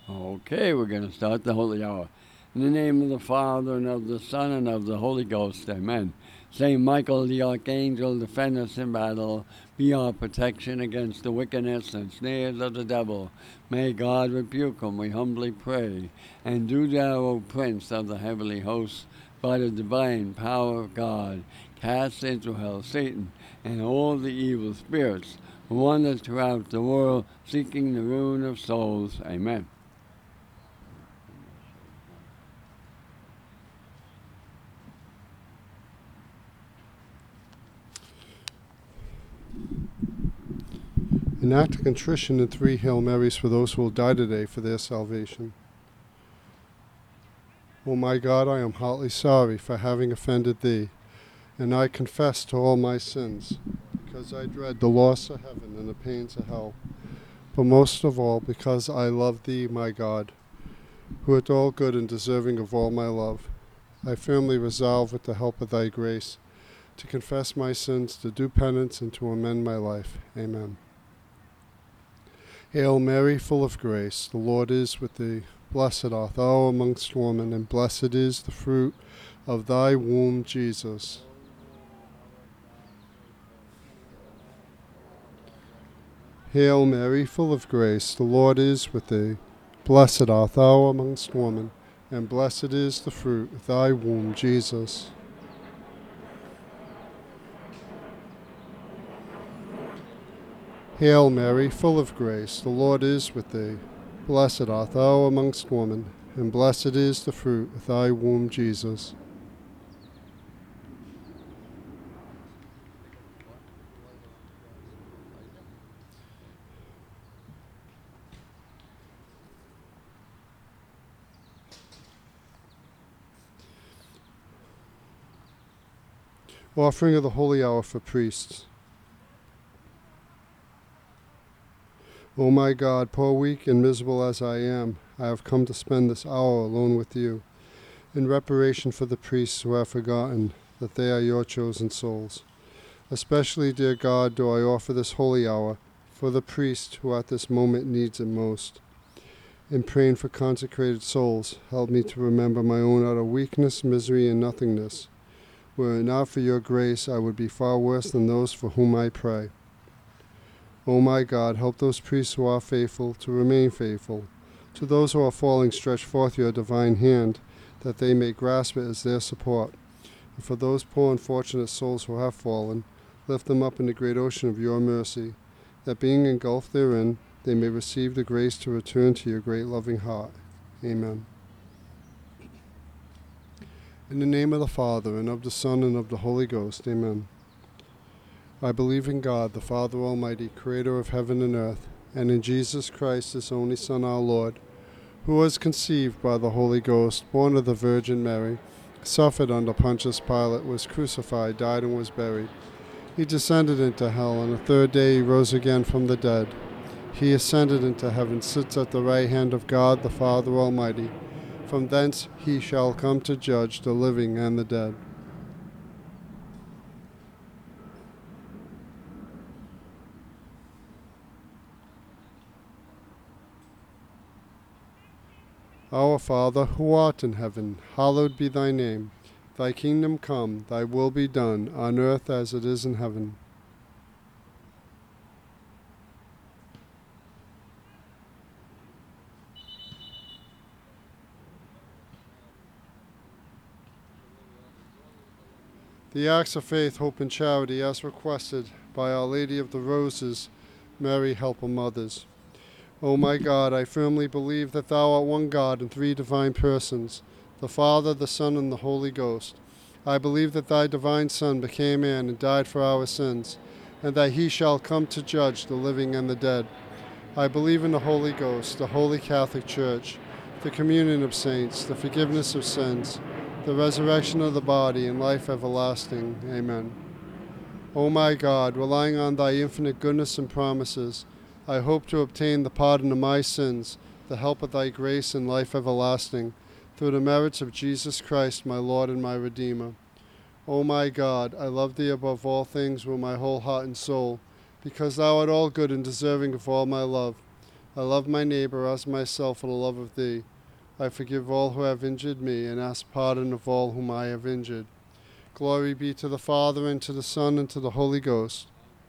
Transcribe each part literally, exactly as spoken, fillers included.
Okay, we're going to start the Holy Hour. In the name of the Father, and of the Son, and of the Holy Ghost, amen. Saint Michael the Archangel, defend us in battle. Be our protection against the wickedness and snares of the devil. May God rebuke him, we humbly pray. And do thou, O Prince of the heavenly hosts, by the divine power of God, cast into hell Satan and all the evil spirits who wander throughout the world, seeking the ruin of souls. Amen. An act of contrition and three Hail Marys for those who will die today for their salvation. O my God, I am heartily sorry for having offended thee, and I confess to all my sins, because I dread the loss of heaven and the pains of hell, but most of all because I love thee, my God, who art all good and deserving of all my love. I firmly resolve, with the help of thy grace, to confess my sins, to do penance, and to amend my life. Amen. Hail Mary, full of grace, the Lord is with thee. Blessed art thou amongst women, and blessed is the fruit of thy womb, Jesus. Hail Mary, full of grace, the Lord is with thee. Blessed art thou amongst women, and blessed is the fruit of thy womb, Jesus. Hail Mary, full of grace, the Lord is with thee. Blessed art thou amongst women, and blessed is the fruit of thy womb, Jesus. Offering of the Holy Hour for priests. O my God, poor, weak, and miserable as I am, I have come to spend this hour alone with you, in reparation for the priests who have forgotten that they are your chosen souls. Especially, dear God, do I offer this holy hour for the priest who at this moment needs it most. In praying for consecrated souls, help me to remember my own utter weakness, misery, and nothingness. Were it not for your grace, I would be far worse than those for whom I pray. O my God, help those priests who are faithful to remain faithful. To those who are falling, stretch forth your divine hand, that they may grasp it as their support. And for those poor unfortunate souls who have fallen, lift them up in the great ocean of your mercy, that being engulfed therein, they may receive the grace to return to your great loving heart. Amen. In the name of the Father, and of the Son, and of the Holy Ghost. Amen. I believe in God, the Father Almighty, creator of heaven and earth, and in Jesus Christ, his only Son, our Lord, who was conceived by the Holy Ghost, born of the Virgin Mary, suffered under Pontius Pilate, was crucified, died, and was buried. He descended into hell, and the third day he rose again from the dead. He ascended into heaven, sits at the right hand of God, the Father Almighty. From thence he shall come to judge the living and the dead. Our Father, who art in heaven, hallowed be thy name. Thy kingdom come, thy will be done, on earth as it is in heaven. The acts of faith, hope, and charity as requested by Our Lady of the Roses, Mary, help of mothers. O my God, I firmly believe that thou art one God in three divine persons, the Father, the Son, and the Holy Ghost. I believe that thy divine Son became man and died for our sins, and that he shall come to judge the living and the dead. I believe in the Holy Ghost, the Holy Catholic Church, the communion of saints, the forgiveness of sins, the resurrection of the body, and life everlasting. Amen. O my God, relying on thy infinite goodness and promises, I hope to obtain the pardon of my sins, the help of thy grace and life everlasting, through the merits of Jesus Christ, my Lord and my Redeemer. O my God, I love thee above all things with my whole heart and soul, because thou art all good and deserving of all my love. I love my neighbor as myself for the love of thee. I forgive all who have injured me, and ask pardon of all whom I have injured. Glory be to the Father, and to the Son, and to the Holy Ghost.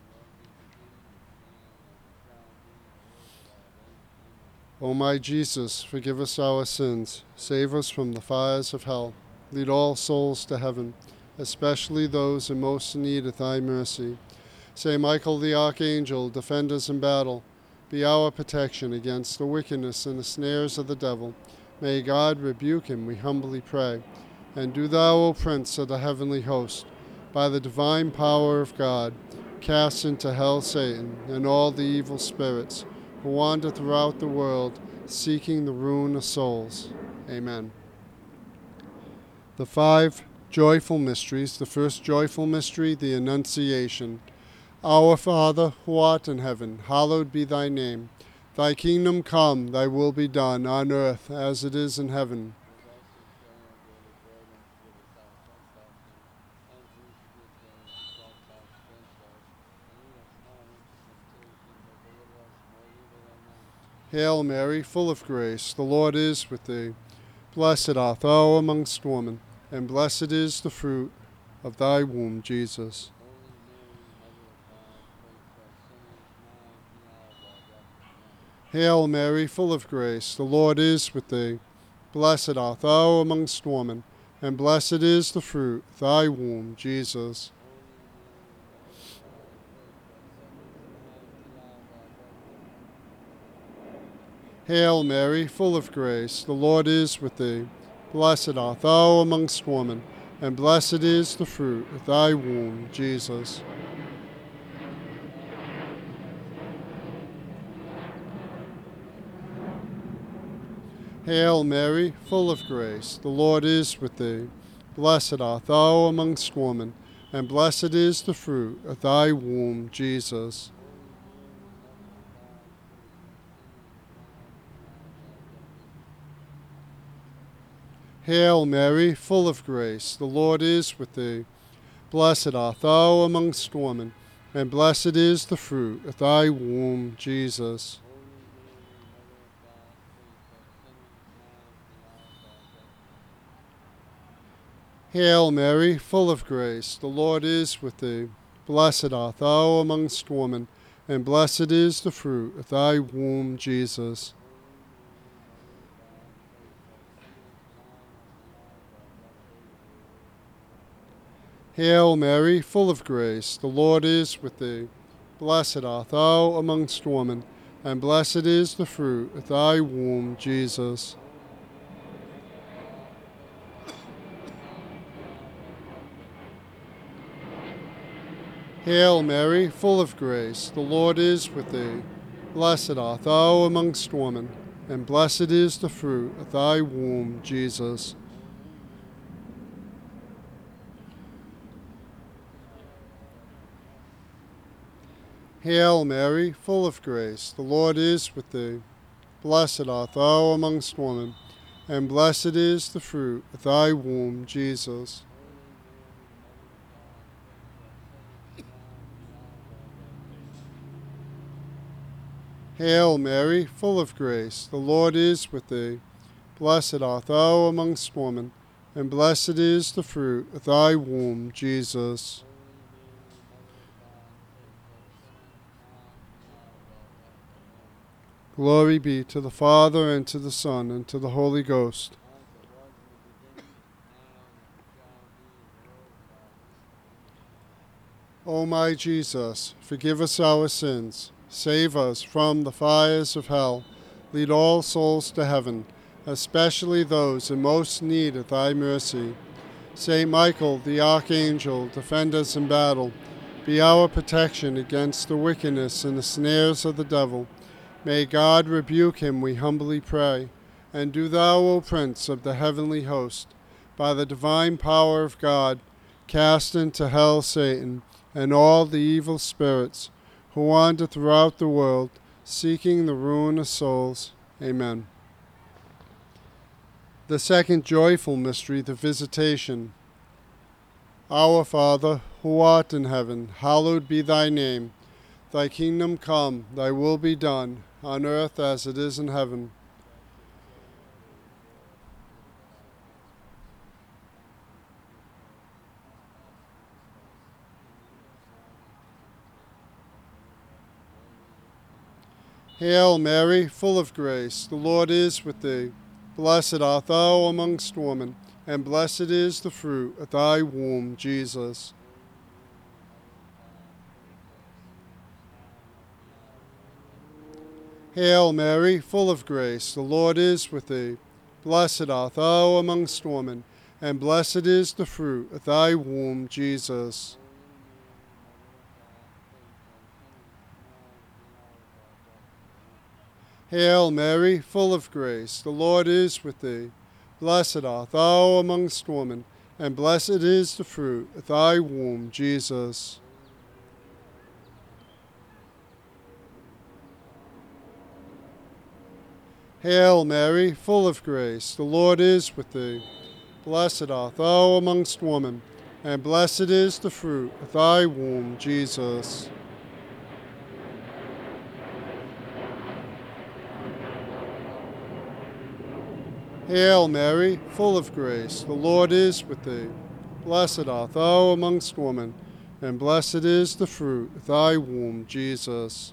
O my Jesus, forgive us our sins, save us from the fires of hell, lead all souls to heaven, especially those in most need of thy mercy. Saint Michael the Archangel, defend us in battle, be our protection against the wickedness and the snares of the devil. May God rebuke him, we humbly pray. And do thou, O Prince of the heavenly host, by the divine power of God, cast into hell Satan and all the evil spirits who wander throughout the world, seeking the ruin of souls. Amen. The five joyful mysteries. The first joyful mystery, the Annunciation. Our Father, who art in heaven, hallowed be thy name. Thy kingdom come, thy will be done, on earth as it is in heaven. Hail Mary, full of grace, the Lord is with thee. Blessed art thou amongst women, and blessed is the fruit of thy womb, Jesus. Hail Mary, full of grace, the Lord is with thee. Blessed art thou amongst women, and blessed is the fruit of thy womb, Jesus. Hail Mary, full of grace, the Lord is with thee. Blessed art thou amongst women, and blessed is the fruit of thy womb, Jesus. Hail Mary, full of grace, the Lord is with thee. Blessed art thou amongst women, and blessed is the fruit of thy womb, Jesus. Hail Mary, full of grace, the Lord is with thee. Blessed art thou amongst women, and blessed is the fruit of thy womb, Jesus. Hail Mary, full of grace, the Lord is with thee. Blessed art thou amongst women, and blessed is the fruit of thy womb, Jesus. Hail Mary, full of grace, the Lord is with thee. Blessed art thou amongst women, and blessed is the fruit of thy womb, Jesus. Hail Mary, full of grace, the Lord is with thee. Blessed art thou amongst women, and blessed is the fruit of thy womb, Jesus. Hail Mary, full of grace, the Lord is with thee. Blessed art thou amongst women, and blessed is the fruit of thy womb, Jesus. Hail Mary, full of grace, the Lord is with thee. Blessed art thou amongst women, and blessed is the fruit of thy womb, Jesus. Glory be to the Father, and to the Son, and to the Holy Ghost. O my Jesus, forgive us our sins, save us from the fires of hell, lead all souls to heaven, especially those in most need of thy mercy. Saint Michael, the Archangel, defend us in battle, be our protection against the wickedness and the snares of the devil. May God rebuke him, we humbly pray. And do thou, O Prince of the heavenly host, by the divine power of God, cast into hell Satan and all the evil spirits who wander throughout the world, seeking the ruin of souls. Amen. The second joyful mystery, the Visitation. Our Father, who art in heaven, hallowed be thy name. Thy kingdom come, thy will be done, on earth as it is in heaven. Hail Mary, full of grace, the Lord is with thee. Blessed art thou amongst women, and blessed is the fruit of thy womb, Jesus. Hail Mary, full of grace, the Lord is with thee. Blessed art thou amongst women, and blessed is the fruit of thy womb, Jesus. Hail Mary, full of grace, the Lord is with thee. Blessed art thou amongst women, and blessed is the fruit of thy womb, Jesus. Hail Mary, full of grace, the Lord is with thee. Blessed art thou amongst women, and blessed is the fruit of thy womb, Jesus. Hail Mary, full of grace, the Lord is with thee. Blessed art thou amongst women, and blessed is the fruit of thy womb, Jesus.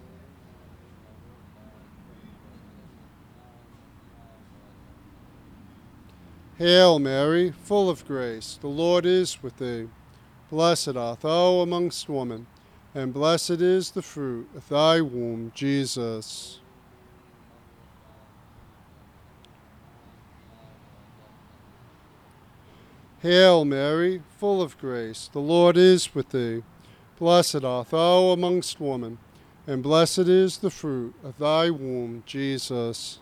Hail Mary, full of grace, the Lord is with thee. Blessed art thou amongst women, and blessed is the fruit of thy womb, Jesus. Hail Mary, full of grace, the Lord is with thee. Blessed art thou amongst women, and blessed is the fruit of thy womb, Jesus.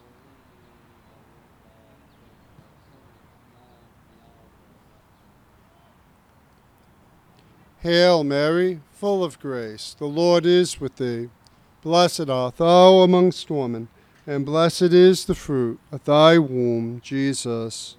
Hail Mary, full of grace, the Lord is with thee. Blessed art thou amongst women, and blessed is the fruit of thy womb, Jesus.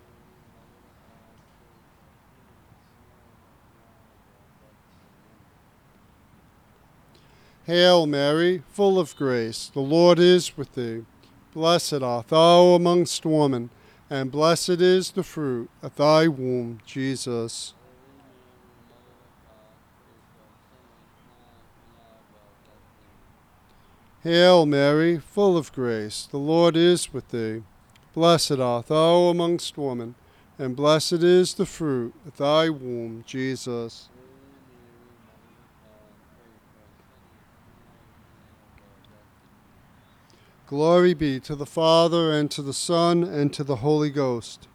Hail Mary, full of grace, the Lord is with thee. Blessed art thou amongst women, and blessed is the fruit of thy womb, Jesus. Hail Mary, full of grace, the Lord is with thee. Blessed art thou amongst women, and blessed is the fruit of thy womb, Jesus. Glory be to the Father, and to the Son, and to the Holy Ghost.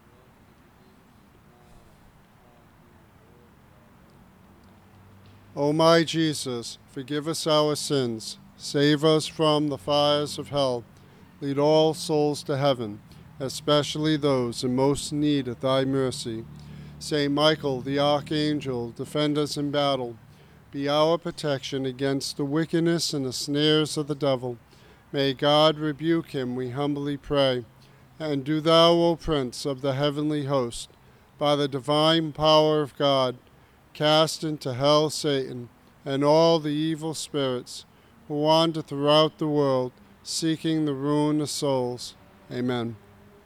O my Jesus, forgive us our sins, save us from the fires of hell, lead all souls to heaven, especially those in most need of thy mercy. Saint Michael, the Archangel, defend us in battle. Be our protection against the wickedness and the snares of the devil. May God rebuke him, we humbly pray. And do thou, O Prince of the heavenly host, by the divine power of God, cast into hell Satan and all the evil spirits who wander throughout the world, seeking the ruin of souls. Amen.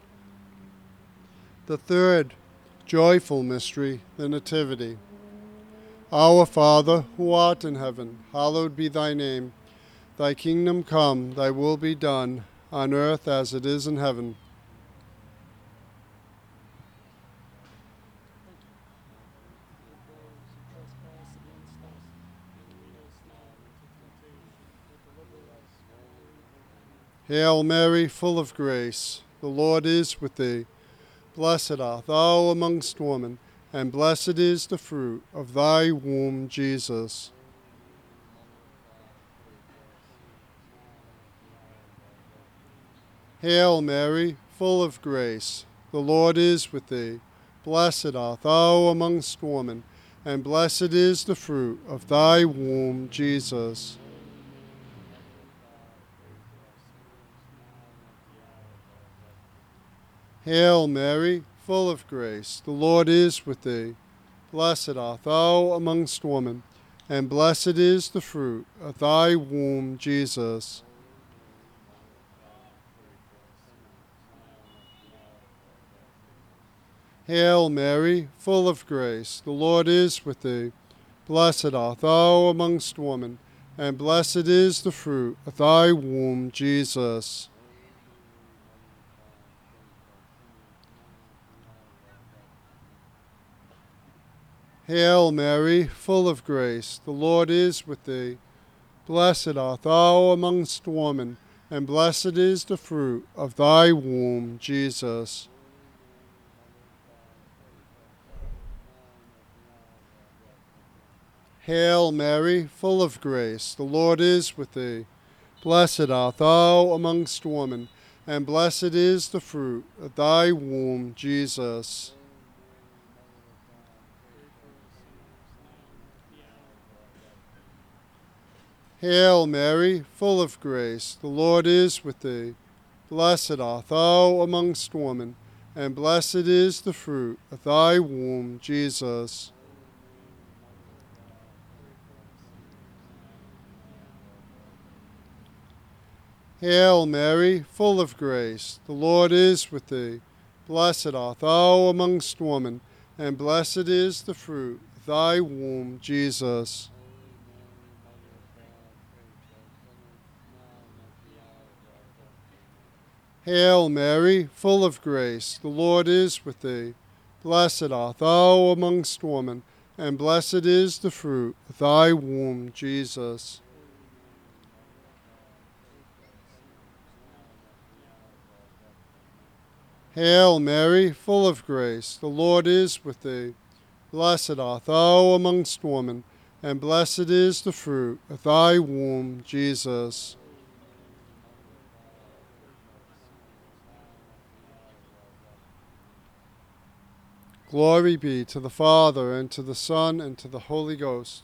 The third joyful mystery, the Nativity. Our Father, who art in heaven, hallowed be thy name. Thy kingdom come, thy will be done, on earth as it is in heaven. Hail Mary, full of grace, the Lord is with thee. Blessed art thou amongst women, and blessed is the fruit of thy womb, Jesus. Hail Mary, full of grace, the Lord is with thee. Blessed art thou amongst women, and blessed is the fruit of thy womb, Jesus. Hail Mary, full of grace, the Lord is with thee. Blessed art thou amongst women, and blessed is the fruit of thy womb, Jesus. Hail Mary, full of grace, the Lord is with thee. Blessed art thou amongst women, and blessed is the fruit of thy womb, Jesus. Hail Mary, full of grace, the Lord is with thee. Blessed art thou amongst women, and blessed is the fruit of thy womb, Jesus. Hail Mary, full of grace, the Lord is with thee. Blessed art thou amongst women, and blessed is the fruit of thy womb, Jesus. Hail Mary, full of grace, the Lord is with thee. Blessed art thou amongst women, and blessed is the fruit of thy womb, Jesus. Hail Mary, full of grace, the Lord is with thee. Blessed art thou amongst women, and blessed is the fruit of thy womb, Jesus. Hail Mary, full of grace, the Lord is with thee. Blessed art thou amongst women, and blessed is the fruit of thy womb, Jesus. Hail Mary, full of grace, the Lord is with thee. Blessed art thou amongst women, and blessed is the fruit of thy womb, Jesus. Glory be to the Father, and to the Son, and to the Holy Ghost.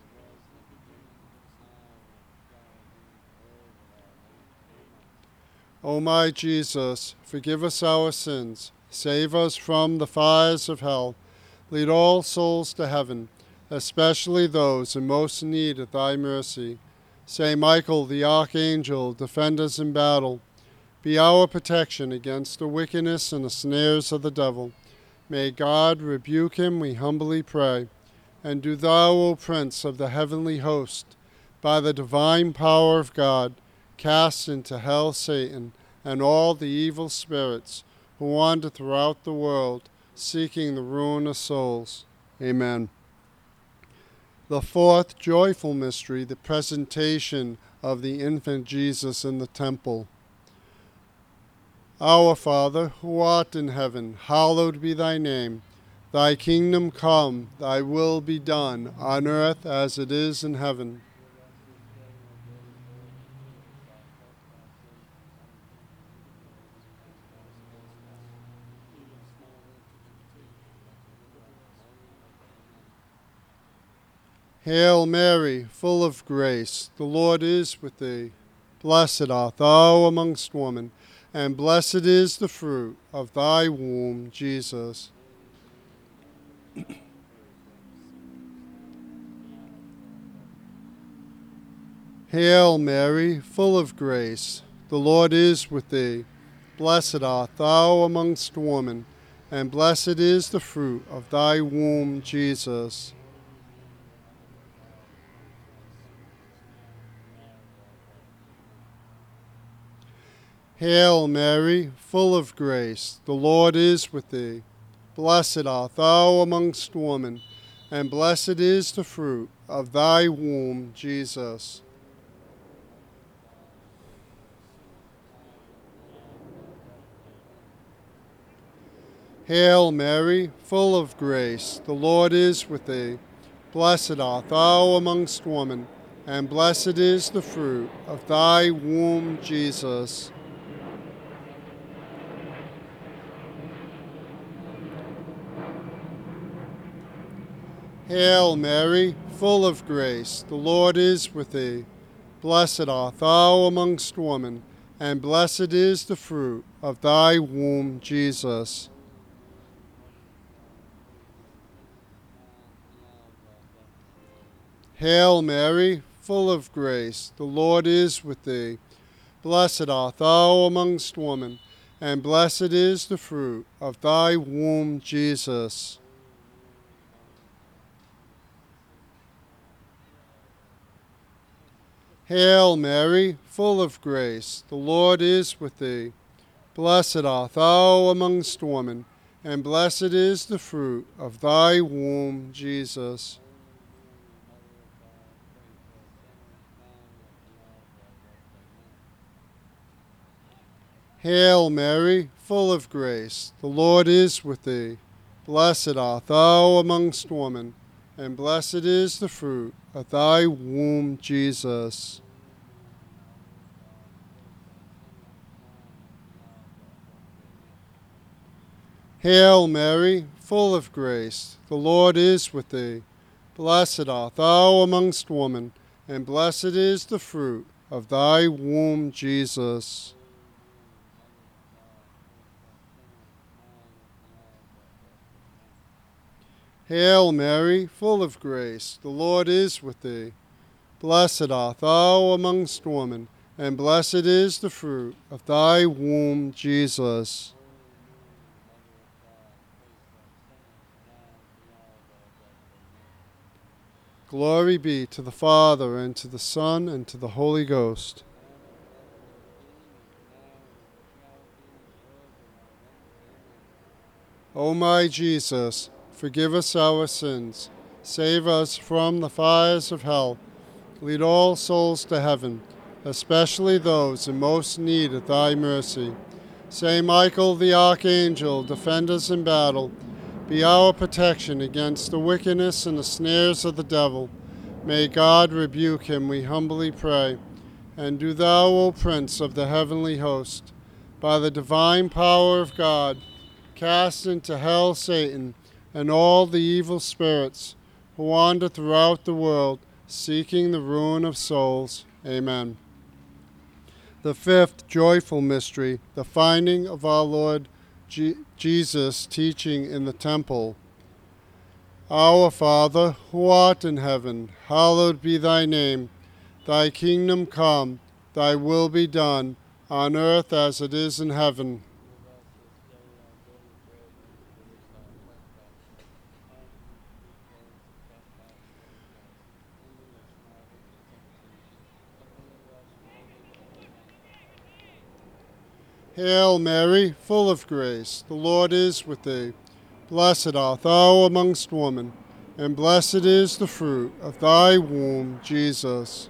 O my Jesus, forgive us our sins, save us from the fires of hell, lead all souls to heaven, especially those in most need of thy mercy. Saint Michael the Archangel, defend us in battle. Be our protection against the wickedness and the snares of the devil. May God rebuke him, we humbly pray. And do thou, O Prince of the heavenly host, by the divine power of God, cast into hell Satan and all the evil spirits who wander throughout the world, seeking the ruin of souls. Amen. The fourth joyful mystery, the presentation of the infant Jesus in the temple. Our Father, who art in heaven, hallowed be thy name. Thy kingdom come, thy will be done, on earth as it is in heaven. Hail Mary, full of grace, the Lord is with thee. Blessed art thou amongst women, and blessed is the fruit of thy womb, Jesus. Hail Mary, full of grace, the Lord is with thee. Blessed art thou amongst women, and blessed is the fruit of thy womb, Jesus. Hail Mary, full of grace, the Lord is with thee. Blessed art thou amongst women, and blessed is the fruit of thy womb, Jesus. Hail Mary, full of grace, the Lord is with thee. Blessed art thou amongst women, and blessed is the fruit of thy womb, Jesus. Hail Mary, full of grace, the Lord is with thee. Blessed art thou amongst women, and blessed is the fruit of thy womb, Jesus. Hail Mary, full of grace, the Lord is with thee. Blessed art thou amongst women, and blessed is the fruit of thy womb, Jesus. Hail Mary, full of grace, the Lord is with thee. Blessed art thou amongst women, and blessed is the fruit of thy womb, Jesus. Hail Mary, full of grace, the Lord is with thee. Blessed art thou amongst women, and blessed is the fruit of thy womb, Jesus. Hail Mary, full of grace, the Lord is with thee. Blessed art thou amongst women, and blessed is the fruit of thy womb, Jesus. Hail Mary, full of grace, the Lord is with thee. Blessed art thou amongst women, and blessed is the fruit of thy womb, Jesus. Glory be to the Father, and to the Son, and to the Holy Ghost. O my Jesus, forgive us our sins, save us from the fires of hell, lead all souls to heaven, especially those in most need of thy mercy. Saint Michael the Archangel, defend us in battle. Be our protection against the wickedness and the snares of the devil. May God rebuke him, we humbly pray. And do thou, O Prince of the heavenly host, by the divine power of God, cast into hell Satan and all the evil spirits who wander throughout the world, seeking the ruin of souls. Amen. The fifth joyful mystery, the finding of our Lord Je- Jesus teaching in the temple. Our Father, who art in heaven, hallowed be thy name. Thy kingdom come, thy will be done, on earth as it is in heaven. Hail Mary, full of grace, the Lord is with thee. Blessed art thou amongst women, and blessed is the fruit of thy womb, Jesus.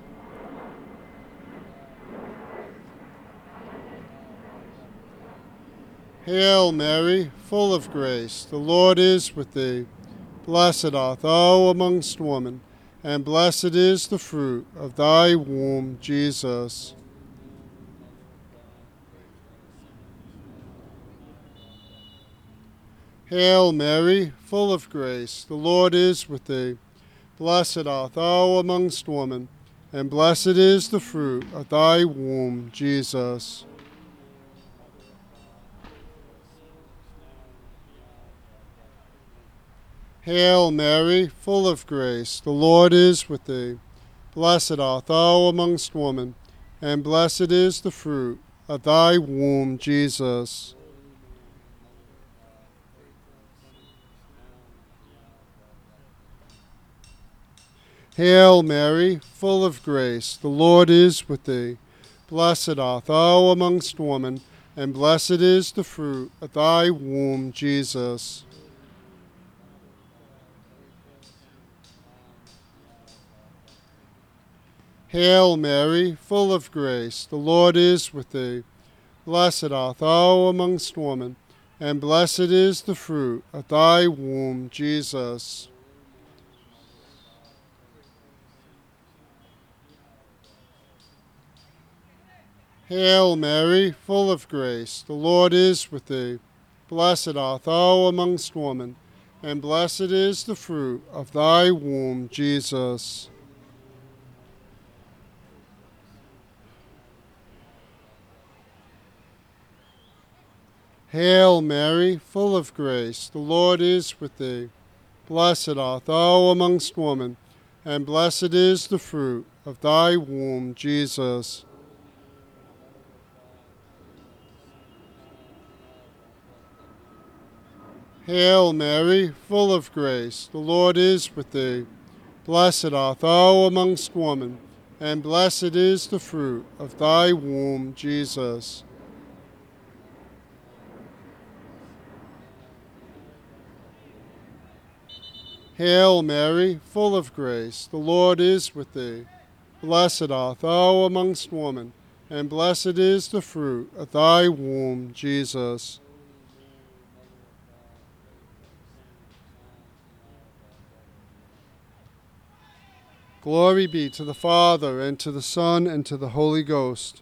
Hail Mary, full of grace, the Lord is with thee. Blessed art thou amongst women, and blessed is the fruit of thy womb, Jesus. Hail Mary, full of grace, the Lord is with thee. Blessed art thou amongst women, and blessed is the fruit of thy womb, Jesus. Hail Mary, full of grace, the Lord is with thee. Blessed art thou amongst women, and blessed is the fruit of thy womb, Jesus. Hail Mary, full of grace, the Lord is with thee. Blessed art thou amongst women, and blessed is the fruit of thy womb, Jesus. Hail Mary, full of grace, the Lord is with thee. Blessed art thou amongst women, and blessed is the fruit of thy womb, Jesus. Hail Mary, full of grace, the Lord is with thee. Blessed art thou amongst women, and blessed is the fruit of thy womb, Jesus. Hail Mary, full of grace, the Lord is with thee. Blessed art thou amongst women, and blessed is the fruit of thy womb, Jesus. Hail Mary, full of grace, the Lord is with thee. Blessed art thou amongst women, and blessed is the fruit of thy womb, Jesus. Hail Mary, full of grace, the Lord is with thee. Blessed art thou amongst women, and blessed is the fruit of thy womb, Jesus. Glory be to the Father, and to the Son, and to the Holy Ghost.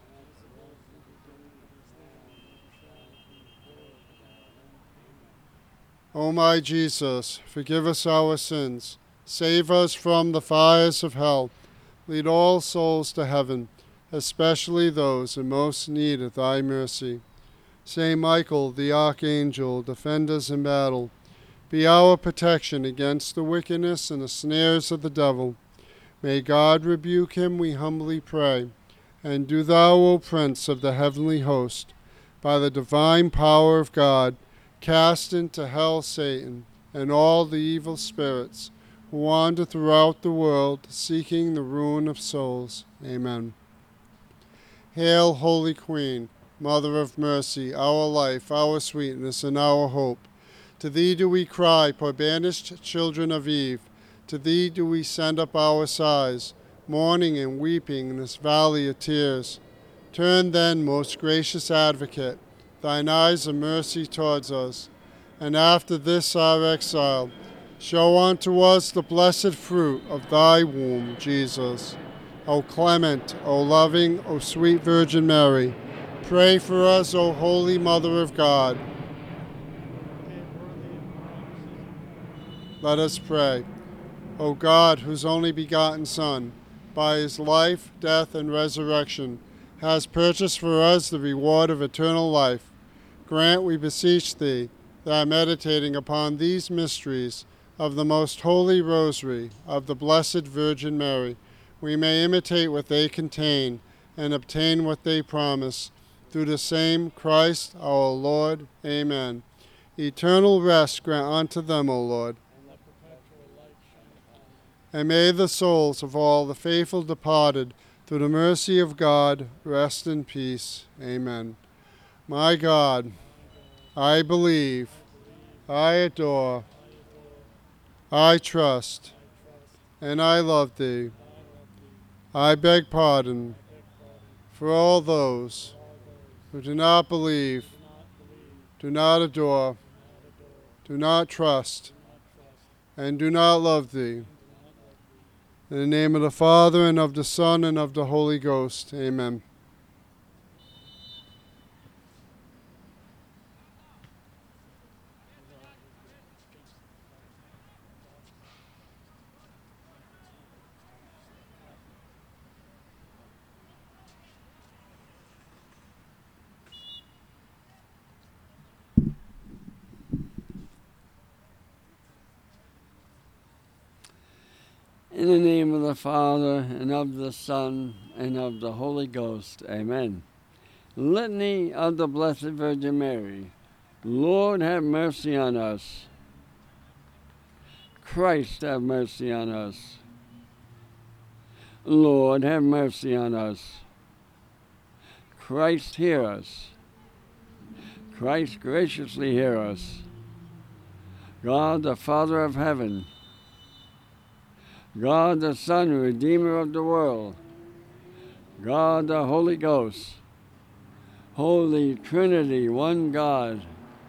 O my Jesus, forgive us our sins, save us from the fires of hell, lead all souls to heaven, especially those in most need of thy mercy. Saint Michael, the Archangel, defend us in battle. Be our protection against the wickedness and the snares of the devil. May God rebuke him, we humbly pray. And do thou, O Prince of the heavenly host, by the divine power of God, cast into hell Satan and all the evil spirits who wander throughout the world, seeking the ruin of souls. Amen. Hail, Holy Queen, Mother of mercy, our life, our sweetness, and our hope. To thee do we cry, poor banished children of Eve. To thee do we send up our sighs, mourning and weeping in this valley of tears. Turn then, most gracious Advocate, thine eyes of mercy towards us, and after this our exile, show unto us the blessed fruit of thy womb, Jesus. O clement, O loving, O sweet Virgin Mary, pray for us, O Holy Mother of God. Let us pray. O God, whose only begotten Son, by his life, death, and resurrection, has purchased for us the reward of eternal life, grant, we beseech thee, that meditating upon these mysteries of the most holy rosary of the Blessed Virgin Mary, we may imitate what they contain and obtain what they promise. Through the same Christ our Lord. Amen. Eternal rest grant unto them, O Lord. And may the souls of all the faithful departed, through the mercy of God, rest in peace. Amen. My God, I believe, I adore, I trust, and I love thee. I beg pardon for all those who do not believe, do not adore, do not trust, and do not love thee. In the name of the Father, and of the Son, and of the Holy Ghost. Amen. In the name of the Father, and of the Son, and of the Holy Ghost. Amen. Litany of the Blessed Virgin Mary. Lord, have mercy on us. Christ, have mercy on us. Lord, have mercy on us. Christ, hear us. Christ, graciously hear us. God, the Father of heaven, God the Son, Redeemer of the world, God the Holy Ghost, Holy Trinity, one God.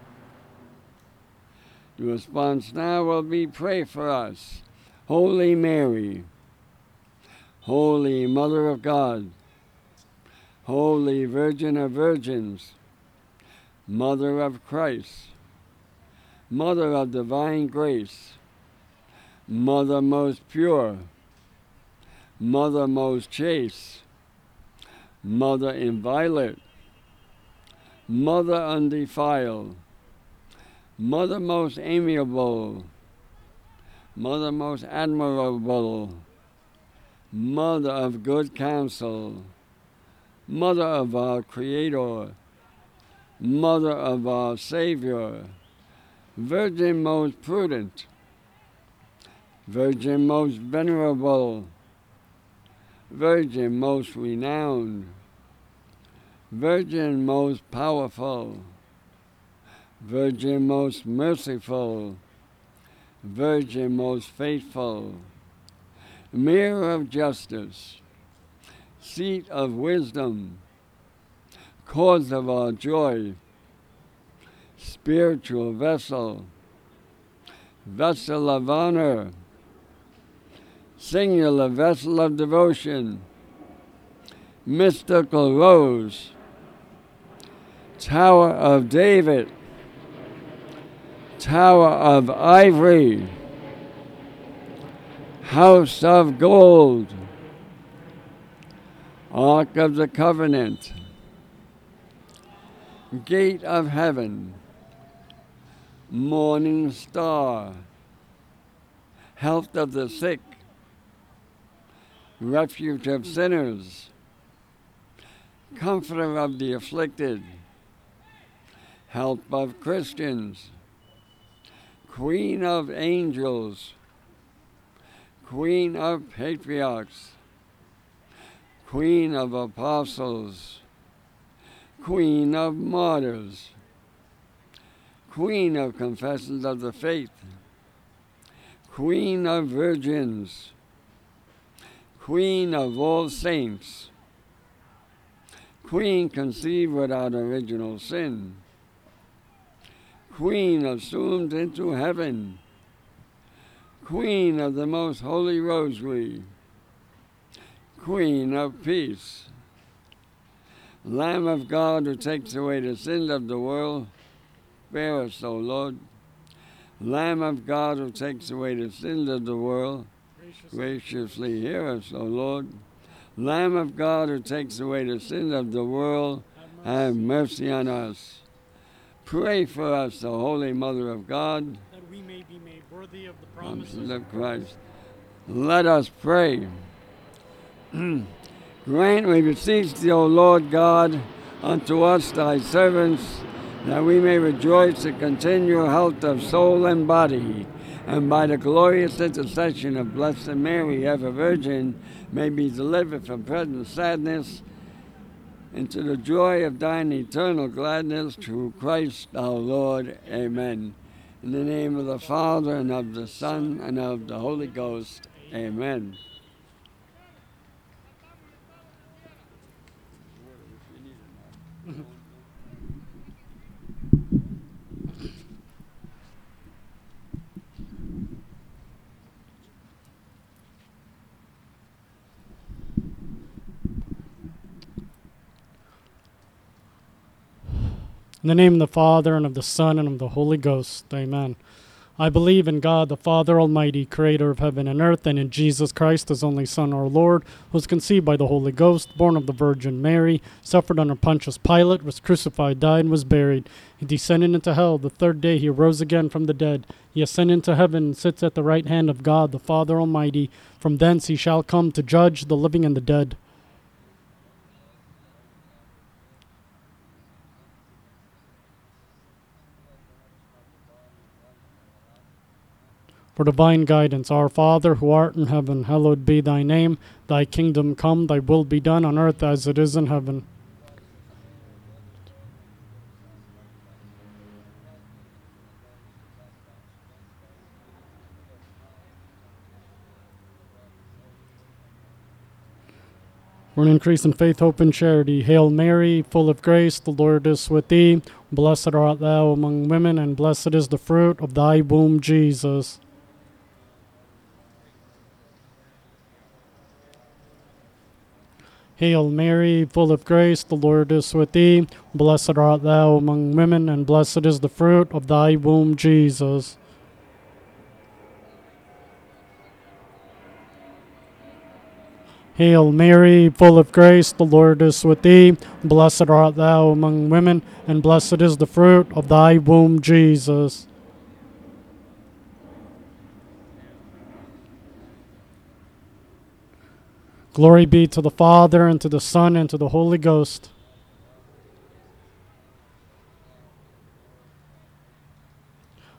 The response now will be, pray for us. Holy Mary, Holy Mother of God, Holy Virgin of Virgins, Mother of Christ, Mother of divine grace, Mother most pure, Mother most chaste, Mother inviolate, Mother undefiled, Mother most amiable, Mother most admirable, Mother of good counsel, Mother of our Creator, Mother of our Savior, Virgin most prudent, Virgin most venerable, Virgin most renowned, Virgin most powerful, Virgin most merciful, Virgin most faithful, mirror of justice, seat of wisdom, cause of our joy, spiritual vessel, vessel of honor, singular vessel of devotion, mystical rose, Tower of David, Tower of Ivory, House of Gold, Ark of the Covenant, Gate of Heaven, Morning Star, Health of the Sick, Refuge of Sinners, Comforter of the Afflicted, Help of Christians, Queen of Angels, Queen of Patriarchs, Queen of Apostles, Queen of Martyrs, Queen of Confessors of the Faith, Queen of Virgins, Queen of all saints, Queen conceived without original sin, Queen assumed into heaven, Queen of the Most Holy Rosary, Queen of Peace, Lamb of God who takes away the sins of the world, spare us, O Lord. Lamb of God who takes away the sins of the world, graciously, graciously hear us, O Lord. Lamb of God who takes away the sins of the world, have mercy, have mercy on us. Pray for us, the Holy Mother of God, that we may be made worthy of the promises of Christ. Let us pray. Grant, we beseech thee, O Lord God, unto us thy servants, that we may rejoice in continual health of soul and body, and by the glorious intercession of Blessed Mary, ever Virgin, may be delivered from present sadness into the joy of thine eternal gladness, through Christ our Lord. Amen. In the name of the Father, and of the Son, and of the Holy Ghost. Amen. In the name of the Father, and of the Son, and of the Holy Ghost. Amen. I believe in God, the Father Almighty, creator of heaven and earth, and in Jesus Christ, his only Son, our Lord, who was conceived by the Holy Ghost, born of the Virgin Mary, suffered under Pontius Pilate, was crucified, died, and was buried. He descended into hell. The third day he arose again from the dead. He ascended into heaven and sits at the right hand of God, the Father Almighty. From thence he shall come to judge the living and the dead. For divine guidance, our Father, who art in heaven, hallowed be thy name. Thy kingdom come, thy will be done on earth as it is in heaven. For an increase in faith, hope, and charity, Hail Mary, full of grace, the Lord is with thee. Blessed art thou among women, and blessed is the fruit of thy womb, Jesus. Hail Mary, full of grace, the Lord is with thee. Blessed art thou among women, and blessed is the fruit of thy womb, Jesus. Hail Mary, full of grace, the Lord is with thee. Blessed art thou among women, and blessed is the fruit of thy womb, Jesus. Glory be to the Father, and to the Son, and to the Holy Ghost.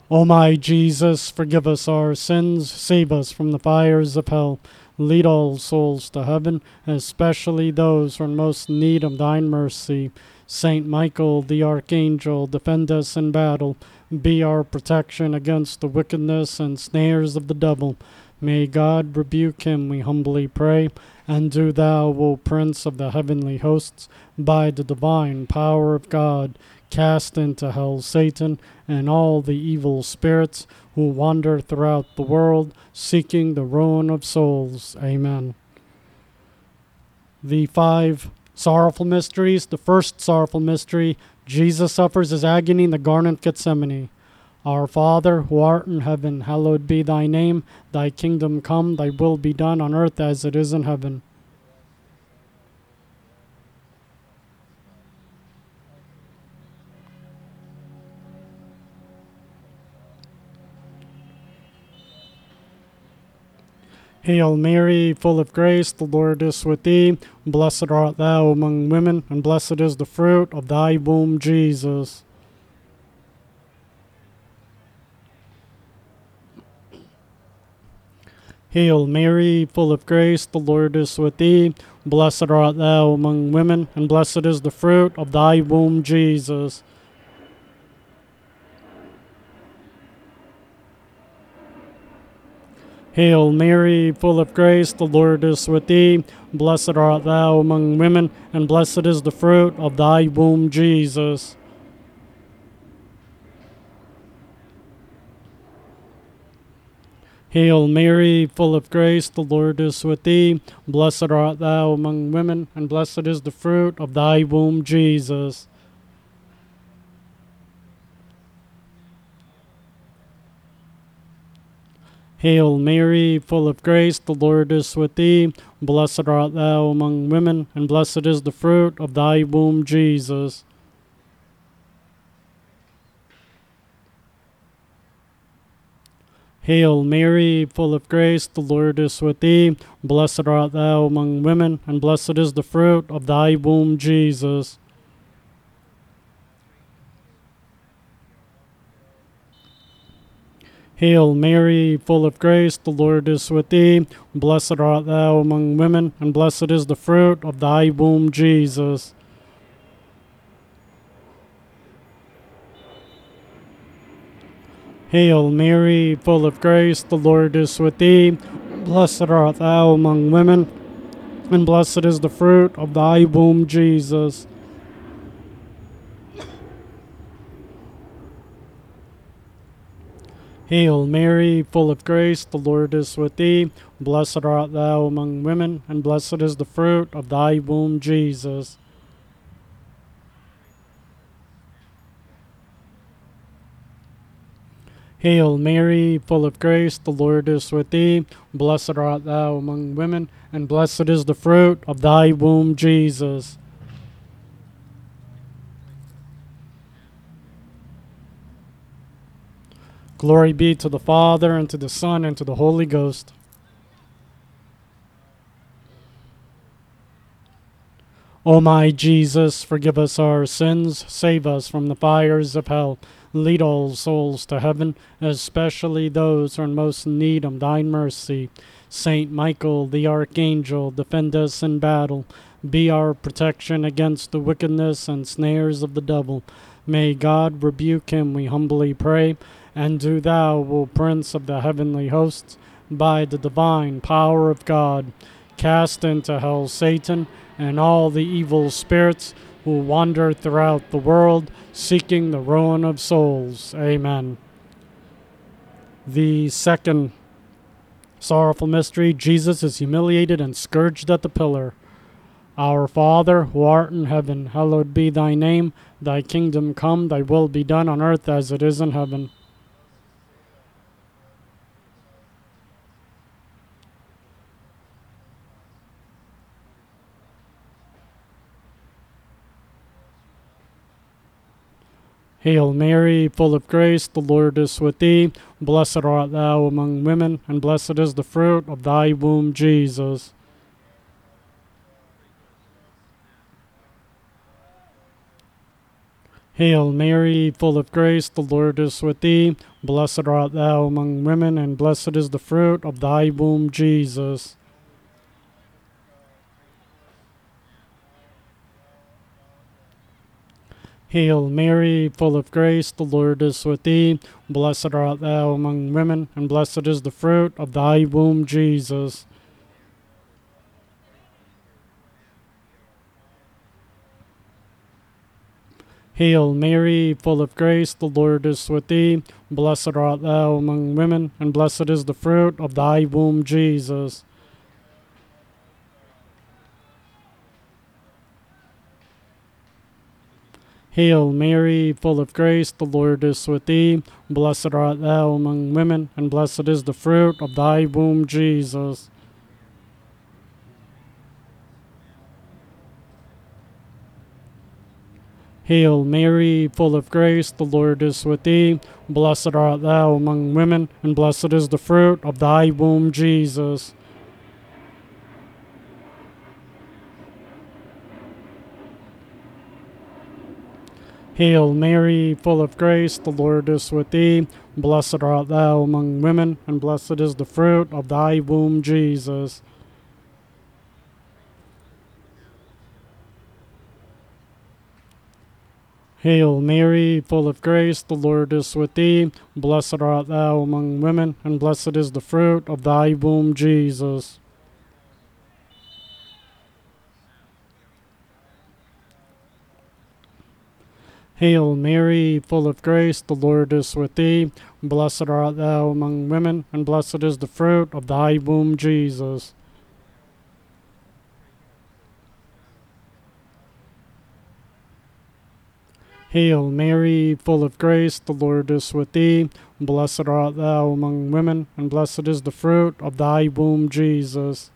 O my Jesus, forgive us our sins, save us from the fires of hell. Lead all souls to heaven, especially those who are in most need of thine mercy. Saint Michael, the archangel, defend us in battle. Be our protection against the wickedness and snares of the devil. May God rebuke him, we humbly pray. And do thou, O Prince of the heavenly hosts, by the divine power of God, cast into hell Satan and all the evil spirits who wander throughout the world, seeking the ruin of souls. Amen. The five sorrowful mysteries. The first sorrowful mystery, Jesus suffers his agony in the Garden of Gethsemane. Our Father, who art in heaven, hallowed be thy name. Thy kingdom come, thy will be done on earth as it is in heaven. Hail Mary, full of grace, the Lord is with thee. Blessed art thou among women, and blessed is the fruit of thy womb, Jesus. Hail Mary, full of grace, the Lord is with thee. Blessed art thou among women, and blessed is the fruit of thy womb, Jesus. Hail Mary, full of grace, the Lord is with thee. Blessed art thou among women, and blessed is the fruit of thy womb, Jesus. Hail Mary, full of grace, the Lord is with thee. Blessed art thou among women, and blessed is the fruit of thy womb, Jesus. Hail Mary, full of grace, the Lord is with thee. Blessed art thou among women, and blessed is the fruit of thy womb, Jesus. Hail Mary, full of grace, the Lord is with thee. Blessed art thou among women, and blessed is the fruit of thy womb, Jesus. Hail Mary, full of grace, the Lord is with thee. Blessed art thou among women, and blessed is the fruit of thy womb, Jesus. Hail Mary, full of grace, the Lord is with thee. Blessed art thou among women, and blessed is the fruit of thy womb, Jesus. Hail Mary, full of grace, the Lord is with thee. Blessed art thou among women, and blessed is the fruit of thy womb, Jesus. Hail Mary, full of grace, the Lord is with thee. Blessed art thou among women, and blessed is the fruit of thy womb, Jesus. Glory be to the Father, and to the Son, and to the Holy Ghost. O my Jesus, forgive us our sins, save us from the fires of hell. Lead all souls to heaven, especially those who are in most need of thine mercy. Saint Michael, the archangel, defend us in battle. Be our protection against the wickedness and snares of the devil. May God rebuke him, we humbly pray. And do thou, O Prince of the heavenly hosts, by the divine power of God, cast into hell Satan and all the evil spirits who wander throughout the world, seeking the ruin of souls. Amen. The second sorrowful mystery, Jesus is humiliated and scourged at the pillar. Our Father, who art in heaven, hallowed be thy name. Thy kingdom come, thy will be done on earth as it is in heaven. Hail Mary, full of grace, the Lord is with thee. Blessed art thou among women, and blessed is the fruit of thy womb, Jesus. Hail Mary, full of grace, the Lord is with thee. Blessed art thou among women, and blessed is the fruit of thy womb, Jesus. Hail Mary, full of grace, the Lord is with thee. Blessed art thou among women, and blessed is the fruit of thy womb, Jesus. Hail Mary, full of grace, the Lord is with thee. Blessed art thou among women, and blessed is the fruit of thy womb, Jesus. Hail Mary, full of grace, the Lord is with thee. Blessed art thou among women, and blessed is the fruit of thy womb, Jesus. Hail Mary, full of grace, the Lord is with thee. Blessed art thou among women, and blessed is the fruit of thy womb, Jesus. Hail Mary, full of grace, the Lord is with thee. Blessed art thou among women, and blessed is the fruit of thy womb, Jesus. Hail Mary, full of grace, the Lord is with thee. Blessed art thou among women, and blessed is the fruit of thy womb, Jesus. Hail Mary, full of grace, the Lord is with thee. Blessed art thou among women, and blessed is the fruit of thy womb, Jesus. Hail Mary, full of grace, the Lord is with thee. Blessed art thou among women, and blessed is the fruit of thy womb, Jesus.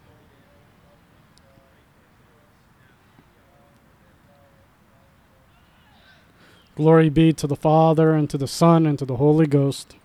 Glory be to the Father, and to the Son, and to the Holy Ghost.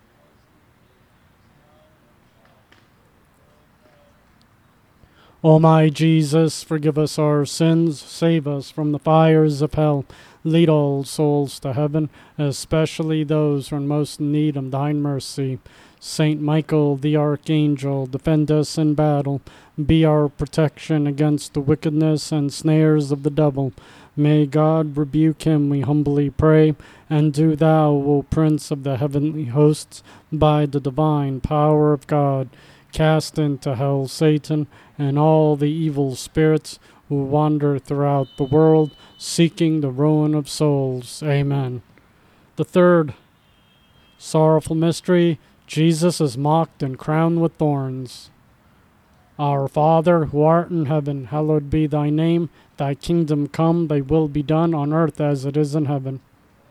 O my Jesus, forgive us our sins, save us from the fires of hell. Lead all souls to heaven, especially those who are most in need of thine mercy. Saint Michael the Archangel, defend us in battle. Be our protection against the wickedness and snares of the devil. May God rebuke him, we humbly pray. And do thou, O Prince of the heavenly hosts, by the divine power of God, cast into hell Satan and all the evil spirits who wander throughout the world, seeking the ruin of souls. Amen. The third sorrowful mystery, Jesus is mocked and crowned with thorns. Our Father, who art in heaven, hallowed be thy name. Thy kingdom come, thy will be done on earth as it is in heaven.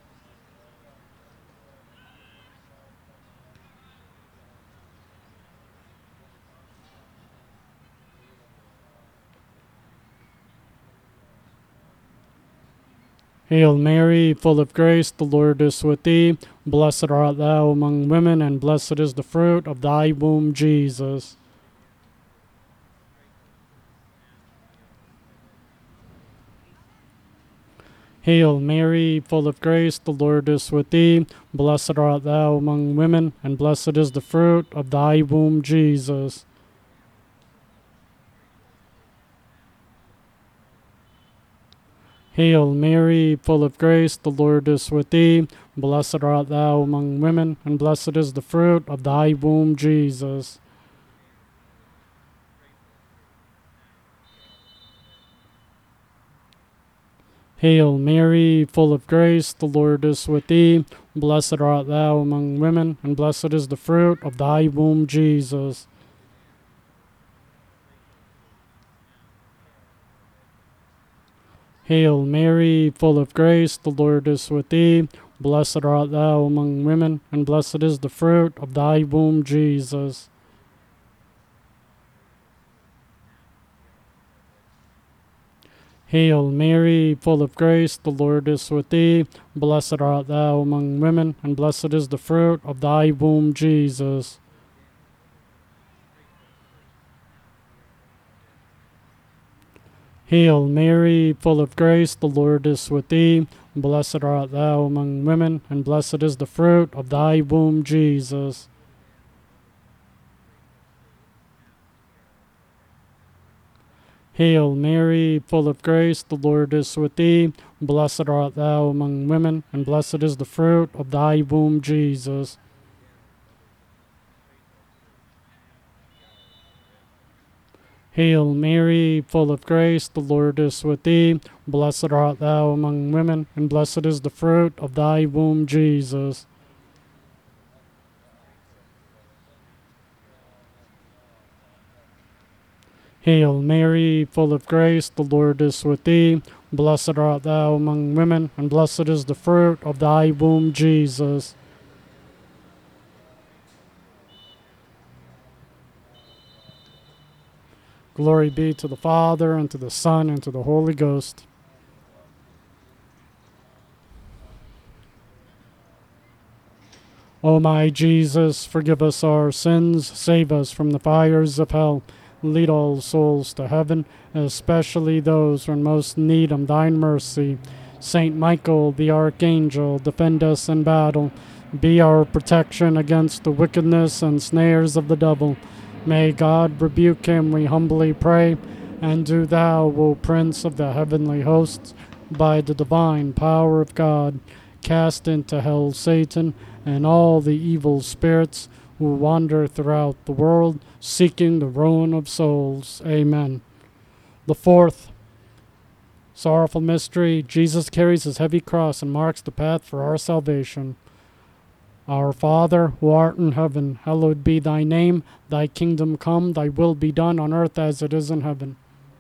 Hail Mary, full of grace, the Lord is with thee. Blessed art thou among women, and blessed is the fruit of thy womb, Jesus. Hail Mary, full of grace, the Lord is with thee. Blessed art thou among women, and blessed is the fruit of thy womb, Jesus. Hail Mary, full of grace, the Lord is with thee. Blessed art thou among women, and blessed is the fruit of thy womb, Jesus. Hail Mary, full of grace, the Lord is with thee. Blessed art thou among women, and blessed is the fruit of thy womb, Jesus. Hail Mary, full of grace, the Lord is with thee. Blessed art thou among women, and blessed is the fruit of thy womb, Jesus. Hail Mary, full of grace, the Lord is with thee. Blessed art thou among women, and blessed is the fruit of thy womb, Jesus. Hail Mary, full of grace, the Lord is with thee. Blessed art thou among women, and blessed is the fruit of thy womb, Jesus. Hail Mary, full of grace, the Lord is with thee. Blessed art thou among women, and blessed is the fruit of thy womb, Jesus. Hail Mary, full of grace, the Lord is with thee. Blessed art thou among women, and blessed is the fruit of thy womb, Jesus. Hail Mary, full of grace, the Lord is with thee. Blessed art thou among women, and blessed is the fruit of thy womb, Jesus. Glory be to the Father, and to the Son, and to the Holy Ghost. O my Jesus, forgive us our sins, save us from the fires of hell. Lead all souls to heaven, especially those who are in most need of thine mercy. Saint Michael, the Archangel, defend us in battle. Be our protection against the wickedness and snares of the devil. May God rebuke him, we humbly pray. And do thou, O Prince of the heavenly hosts, by the divine power of God, cast into hell Satan and all the evil spirits who wander throughout the world, seeking the ruin of souls. Amen. The fourth sorrowful mystery, Jesus carries his heavy cross and marks the path for our salvation. Our Father, who art in heaven, hallowed be thy name. Thy kingdom come, thy will be done on earth as it is in heaven.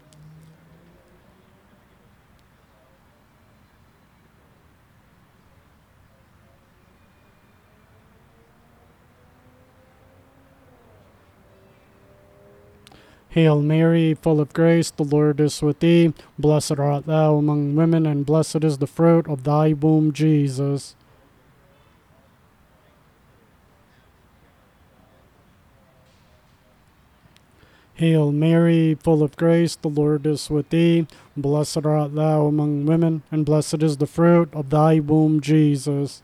Hail Mary, full of grace, the Lord is with thee. Blessed art thou among women, and blessed is the fruit of thy womb, Jesus. Hail Mary, full of grace, the Lord is with thee. Blessed art thou among women, and blessed is the fruit of thy womb, Jesus.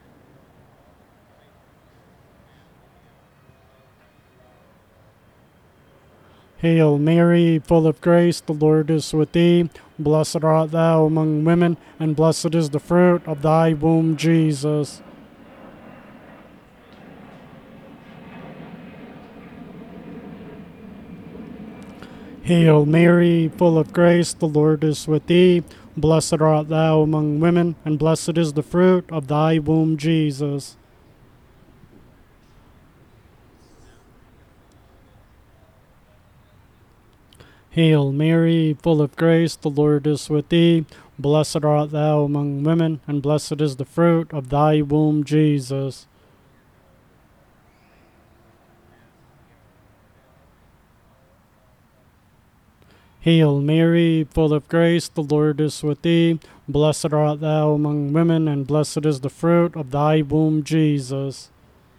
Hail Mary, full of grace, the Lord is with thee. Blessed art thou among women, and blessed is the fruit of thy womb, Jesus. Hail Mary, full of grace, the Lord is with thee. Blessed art thou among women, and blessed is the fruit of thy womb, Jesus. Hail Mary, full of grace, the Lord is with thee. Blessed art thou among women, and blessed is the fruit of thy womb, Jesus. Hail Mary, full of grace, the Lord is with thee. Blessed art thou among women, and blessed is the fruit of thy womb, Jesus.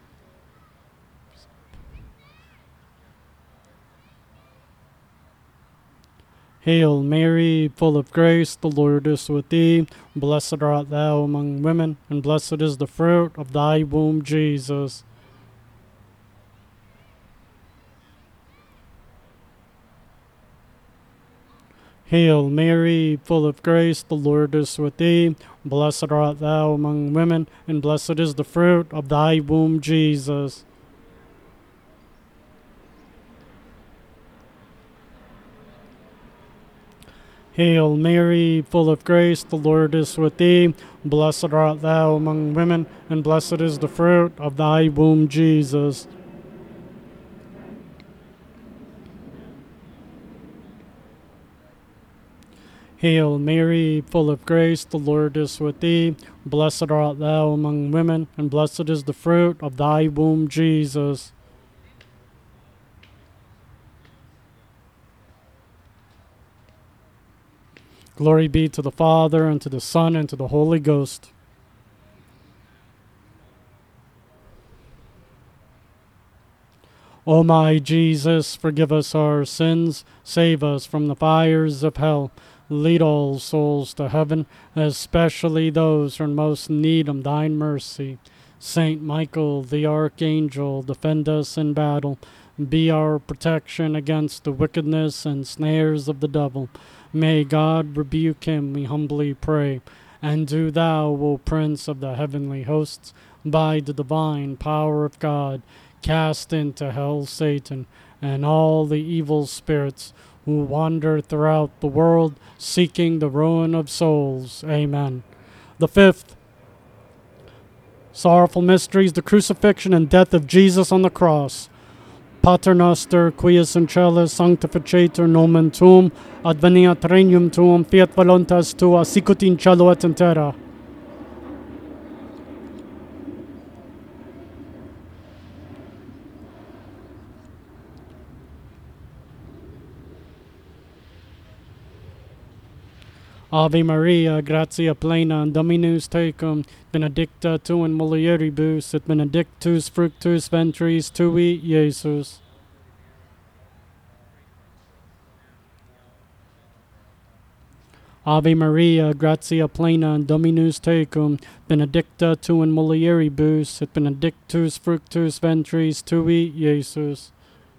Hail Mary, full of grace, the Lord is with thee. Blessed art thou among women, and blessed is the fruit of thy womb, Jesus. Hail Mary, full of grace, the Lord is with thee. Blessed art thou among women, and blessed is the fruit of thy womb, Jesus. Hail Mary, full of grace, the Lord is with thee. Blessed art thou among women, and blessed is the fruit of thy womb, Jesus. Hail Mary, full of grace, the Lord is with thee. Blessed art thou among women, and blessed is the fruit of thy womb, Jesus. Glory be to the Father, and to the Son, and to the Holy Ghost. O my Jesus, forgive us our sins, save us from the fires of hell, lead all souls to heaven, especially those who are in most need of thine mercy. Saint Michael, the archangel, defend us in battle, be our protection against the wickedness and snares of the devil. May God rebuke him, we humbly pray. And do thou, O Prince of the heavenly hosts, by the divine power of God, cast into hell Satan and all the evil spirits who wander throughout the world seeking the ruin of souls. Amen. The fifth sorrowful mystery is the crucifixion and death of Jesus on the cross. Pater noster, quies in celis sanctificetur nomen tuum, adveniat regnum tuum, fiat voluntas tua, sicut in cielo et in terra. Ave Maria, gratia plena, Dominus tecum, benedicta tu in mulieribus, et benedictus fructus ventris tui, Iesus. Ave Maria, gratia plena, Dominus tecum, benedicta tu in mulieribus, et benedictus fructus ventris tui, Iesus.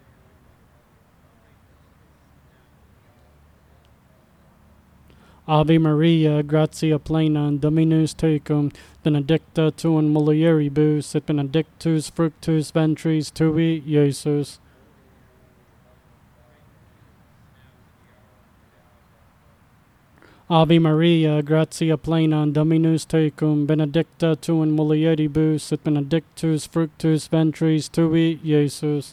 Ave Maria, gratia plena, Dominus tecum, benedicta tu in mulieribus, et benedictus fructus ventris tui, Iesus. Ave Maria, gratia plena, Dominus tecum, benedicta tu in mulieribus, et benedictus fructus ventris tui, Iesus.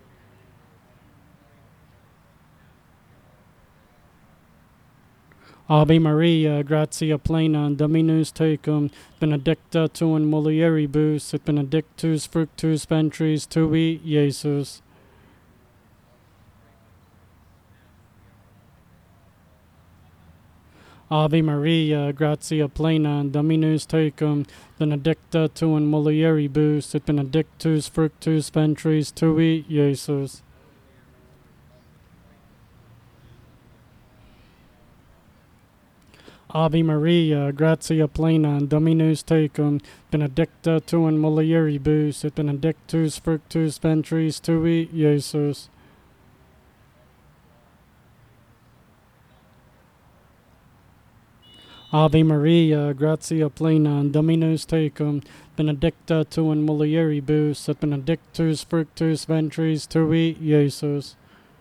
Ave Maria, gratia plena, Dominus tecum, benedicta tu in mulieribus, et benedictus fructus ventris tui, Iesus. Ave Maria, gratia plena, Dominus tecum, benedicta tu in mulieribus, et benedictus fructus ventris tui, Iesus. Ave Maria, gratia plena, Dominus tecum, benedicta tu in mulieribus, et benedictus fructus ventris tui, Iesus. Ave Maria, gratia plena, Dominus tecum, benedicta tu in mulieribus, et benedictus fructus ventris tui, Iesus.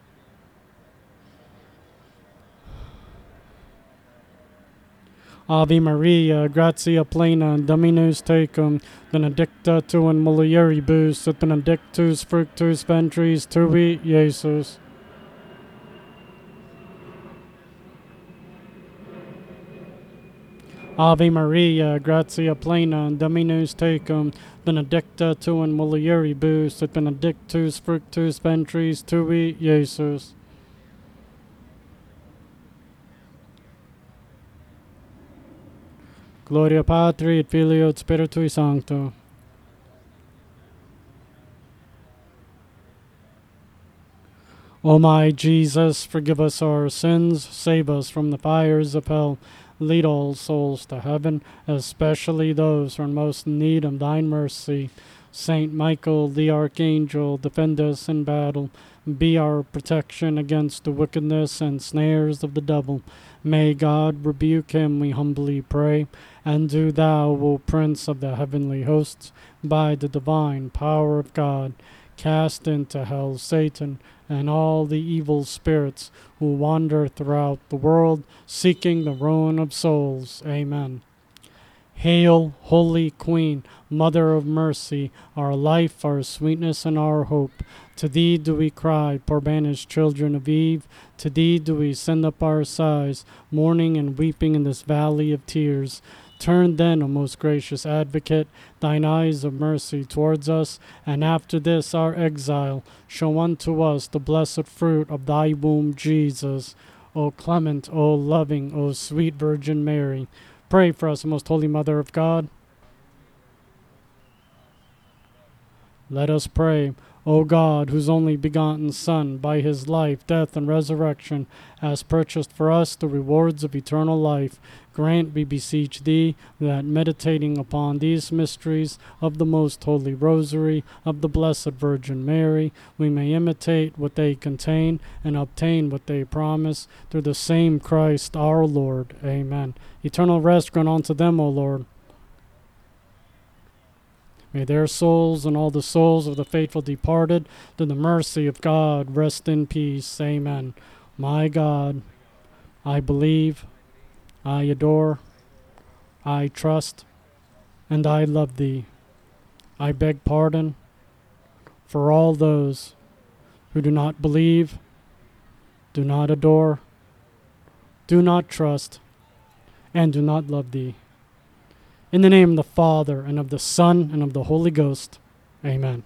Ave Maria, gratia plena, Dominus tecum, benedicta tu in mulieribus, et benedictus fructus ventris tui, Iesus. Ave Maria, gratia plena, Dominus tecum, benedicta tu in mulieribus, et benedictus fructus ventris tui, Iesus. Gloria Patri et Filio et Spiritui Sancto. O my Jesus, forgive us our sins, save us from the fires of hell, lead all souls to heaven, especially those who are in most need of thine mercy. Saint Michael, the archangel, defend us in battle, be our protection against the wickedness and snares of the devil. May God rebuke him, we humbly pray. And do thou, O Prince of the heavenly hosts, by the divine power of God, cast into hell Satan and all the evil spirits who wander throughout the world, seeking the ruin of souls. Amen. Hail, Holy Queen, Mother of Mercy, our life, our sweetness, and our hope. To thee do we cry, poor banished children of Eve. To thee do we send up our sighs, mourning and weeping in this valley of tears. Turn then, O most gracious Advocate, thine eyes of mercy towards us, and after this our exile, show unto us the blessed fruit of thy womb, Jesus. O clement, O loving, O sweet Virgin Mary, pray for us, most holy Mother of God. Let us pray. O God, whose only begotten Son, by his life, death, and resurrection, has purchased for us the rewards of eternal life, grant, we beseech thee, that meditating upon these mysteries of the most holy rosary of the Blessed Virgin Mary, we may imitate what they contain and obtain what they promise, through the same Christ our Lord. Amen. Eternal rest grant unto them, O Lord. May their souls and all the souls of the faithful departed, through the mercy of God, rest in peace. Amen. My God, I believe, I adore, I trust, and I love thee. I beg pardon for all those who do not believe, do not adore, do not trust, and do not love thee. In the name of the Father, and of the Son, and of the Holy Ghost. Amen.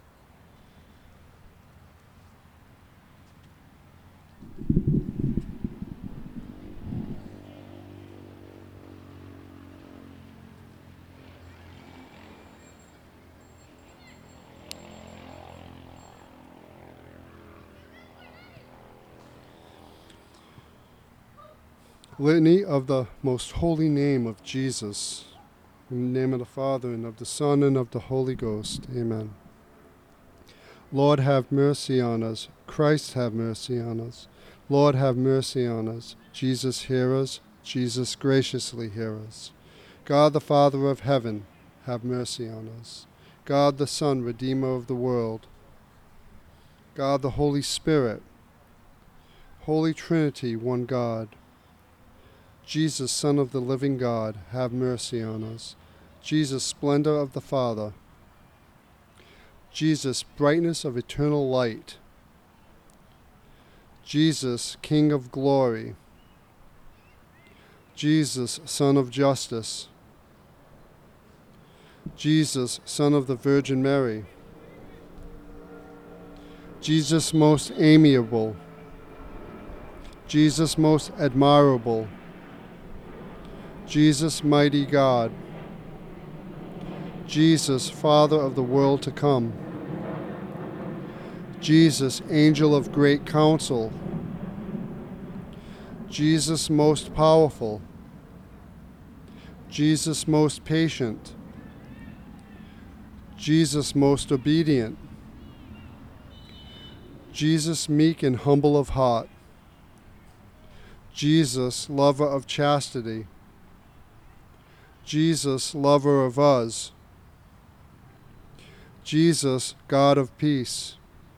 Litany of the most holy name of Jesus. In the name of the Father, and of the Son, and of the Holy Ghost. Amen. Lord, have mercy on us. Christ, have mercy on us. Lord, have mercy on us. Jesus, hear us. Jesus, graciously hear us. God, the Father of heaven, have mercy on us. God, the Son, Redeemer of the world. God, the Holy Spirit. Holy Trinity, one God. Jesus, Son of the living God, have mercy on us. Jesus, splendor of the Father. Jesus, brightness of eternal light. Jesus, King of glory. Jesus, Son of justice. Jesus, Son of the Virgin Mary. Jesus, most amiable. Jesus, most admirable. Jesus, mighty God. Jesus, Father of the world to come. Jesus, angel of great counsel. Jesus, most powerful. Jesus, most patient. Jesus, most obedient. Jesus, meek and humble of heart. Jesus, lover of chastity. Jesus, lover of us. Jesus, God of peace.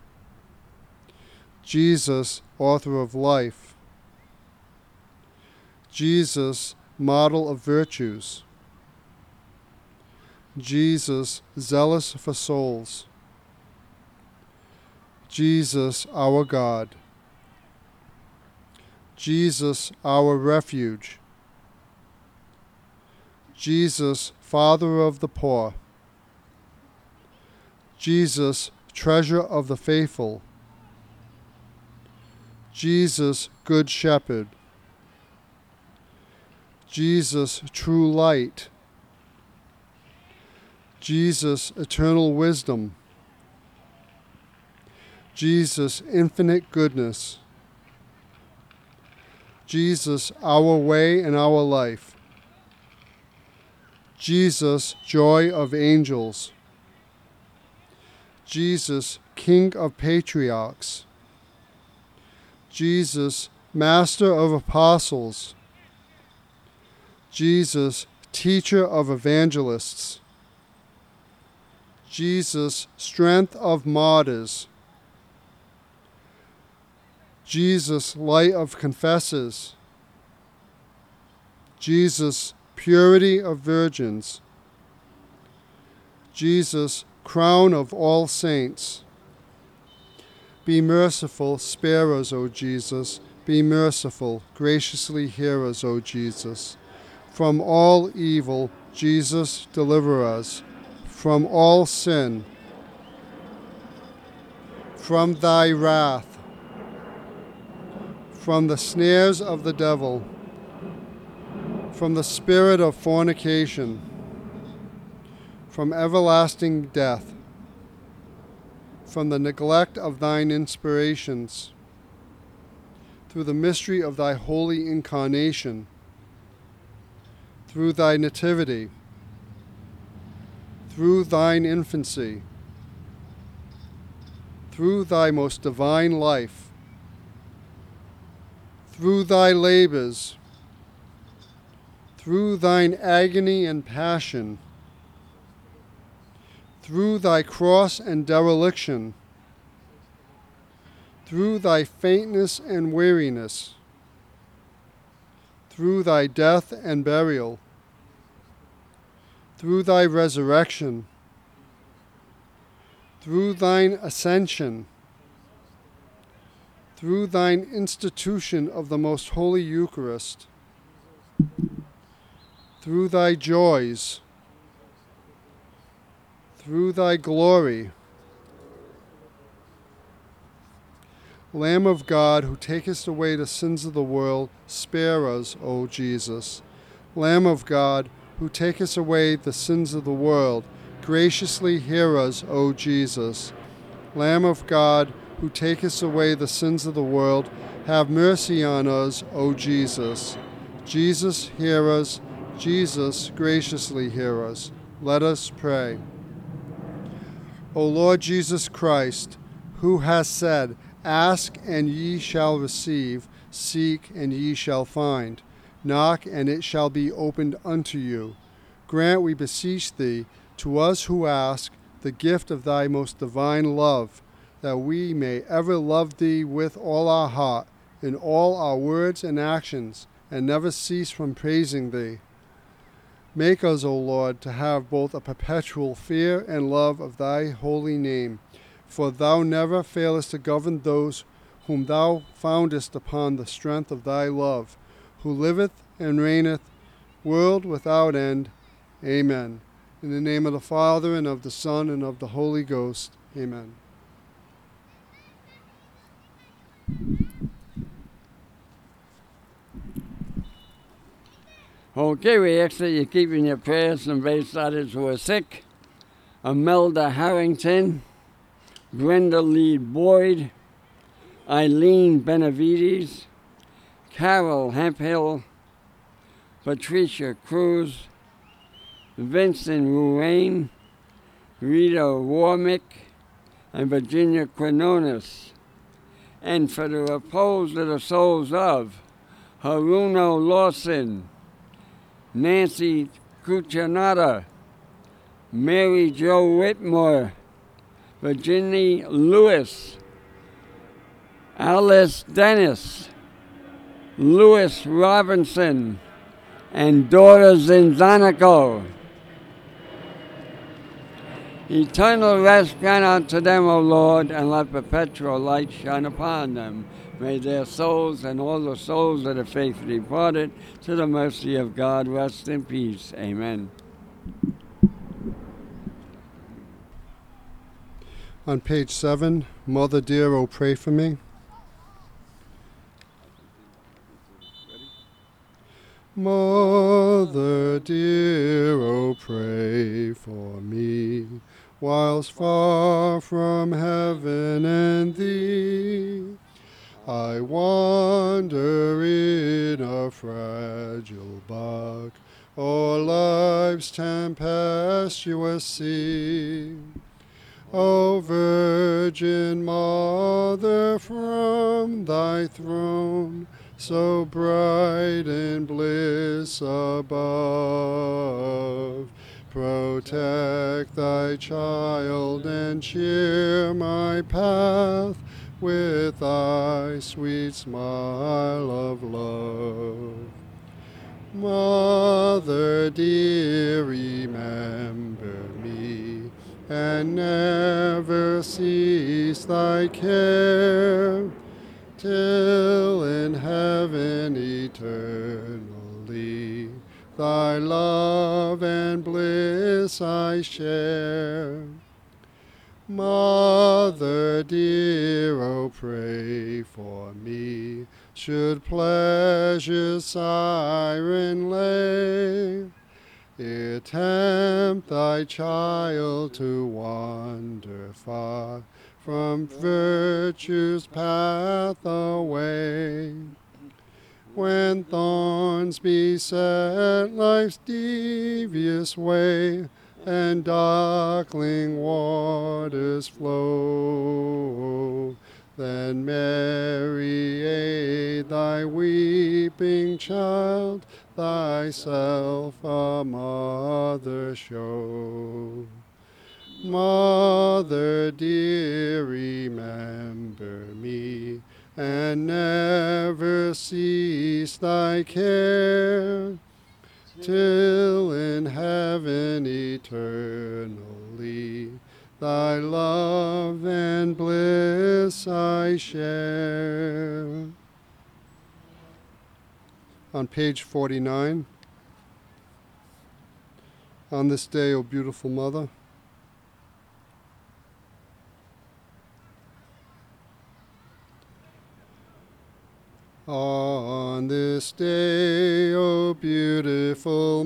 Jesus, author of life. Jesus, model of virtues. Jesus, zealous for souls. Jesus, our God. Jesus, our refuge. Jesus, Father of the poor. Jesus, treasure of the faithful. Jesus, good shepherd. Jesus, true light. Jesus, eternal wisdom. Jesus, infinite goodness. Jesus, our way and our life. Jesus, joy of angels. Jesus, King of patriarchs. Jesus, Master of apostles. Jesus, Teacher of evangelists. Jesus, Strength of martyrs. Jesus, Light of confessors. Jesus, Purity of virgins. Jesus, Crown of all saints. Be merciful, spare us, O Jesus. Be merciful, graciously hear us, O Jesus. From all evil, Jesus, deliver us. From all sin. From thy wrath. From the snares of the devil. From the spirit of fornication. From everlasting death. from the neglect of thine inspirations, through the mystery of thy holy incarnation, through thy nativity, through thine infancy, through thy most divine life, through thy labors, through thine agony and passion, through thy cross and dereliction, through thy faintness and weariness, through thy death and burial, through thy resurrection, through thine ascension, through thine institution of the most holy Eucharist, through thy joys, through thy glory. Lamb of God, who takest away the sins of the world, spare us, O Jesus. Lamb of God, who takest away the sins of the world, graciously hear us, O Jesus. Lamb of God, who takest away the sins of the world, have mercy on us, O Jesus. Jesus, hear us. Jesus, graciously hear us. Let us pray. O Lord Jesus Christ, who hast said, Ask, and ye shall receive, seek, and ye shall find, knock, and it shall be opened unto you. Grant, we beseech thee, to us who ask, the gift of thy most divine love, that we may ever love thee with all our heart, in all our words and actions, and never cease from praising thee. Make us, O Lord, to have both a perpetual fear and love of thy holy name, for thou never failest to govern those whom thou foundest upon the strength of thy love, who liveth and reigneth, world without end. Amen. In the name of the Father, and of the Son, and of the Holy Ghost. Amen. Okay, we ask that you keep in your prayers and base others who are sick. Imelda Harrington, Brenda Lee Boyd, Eileen Benavides, Carol Hemphill, Patricia Cruz, Vincent Ruane, Rita Warmick, and Virginia Quinones, and for the repose of the souls of Haruno Lawson, Nancy Cuccinata, Mary Jo Whitmore, Virginia Lewis, Alice Dennis, Louis Robinson, and Dora Zinzanico. Eternal rest grant unto them, O Lord, and let perpetual light shine upon them. May their souls and all the souls of the faithful departed to the mercy of God rest in peace. Amen. On page seven, Mother dear, oh pray for me. Mother dear, oh pray for me, whilst far from heaven and thee, I wander in a fragile bark o'er life's tempestuous sea. O Virgin Mother, from thy throne, so bright in bliss above, protect thy child and cheer my path with thy sweet smile of love. Mother dear, remember me, and never cease thy care, till in heaven eternally thy love and bliss I share. Mother dear, oh pray for me, should pleasure's siren lay ere tempt thy child to wander far from virtue's path away. When thorns beset life's devious way, and darkling waters flow, then Mary, aid thy weeping child, thyself a mother show. Mother dear, remember me, and never cease thy care, till in heaven eternally thy love and bliss I share. On page forty-nine, on this day, O beautiful mother, on this day, O beautiful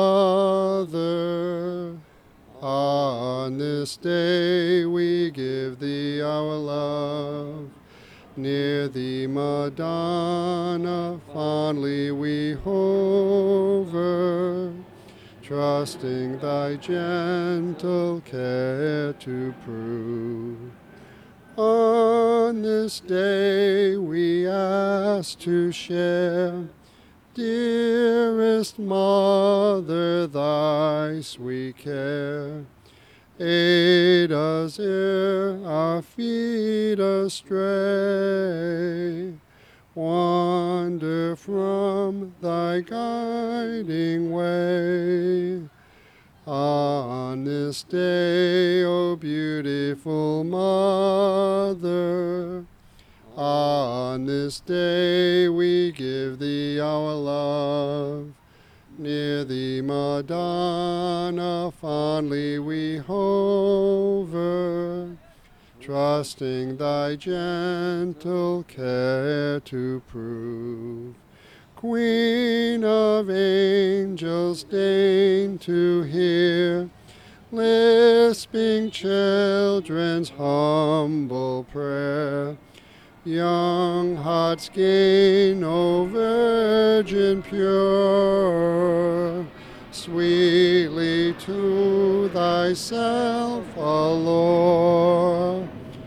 mother, on this day we give thee our love. Near thee, Madonna, fondly we hover, trusting thy gentle care to prove. On this day we ask to share, dearest Mother, thy sweet care. Aid us ere our feet astray, wander from thy guiding way. On this day, O beautiful mother, on this day we give thee our love. Near thee, Madonna, fondly we hover, trusting thy gentle care to prove. Queen of angels, deign to hear lisping children's humble prayer. Young hearts gain, O Virgin pure, sweetly to thyself allure.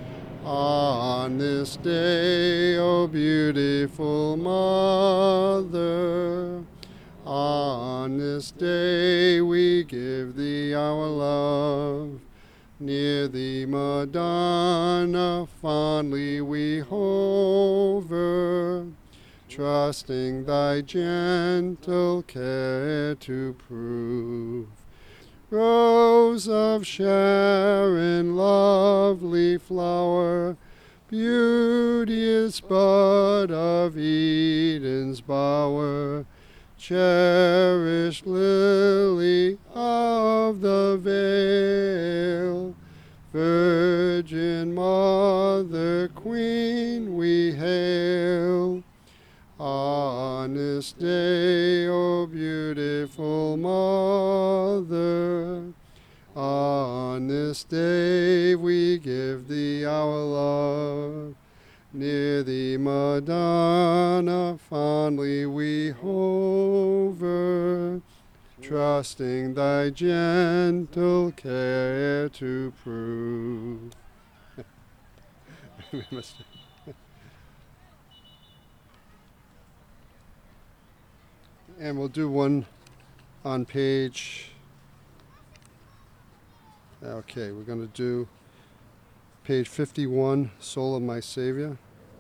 On this day, O beautiful mother, on this day we give thee our love. Near thee, Madonna, fondly we hover, trusting thy gentle care to prove. Rose of Sharon, lovely flower, beauteous bud of Eden's bower, cherished lily of the vale, Virgin Mother, Queen, we hail. On this day, O beautiful mother, on this day we give thee our love. Near thee, Madonna, fondly we hover, trusting thy gentle care to prove. We must- and we'll do one on page, okay, we're going to do page fifty-one, Soul of My Savior.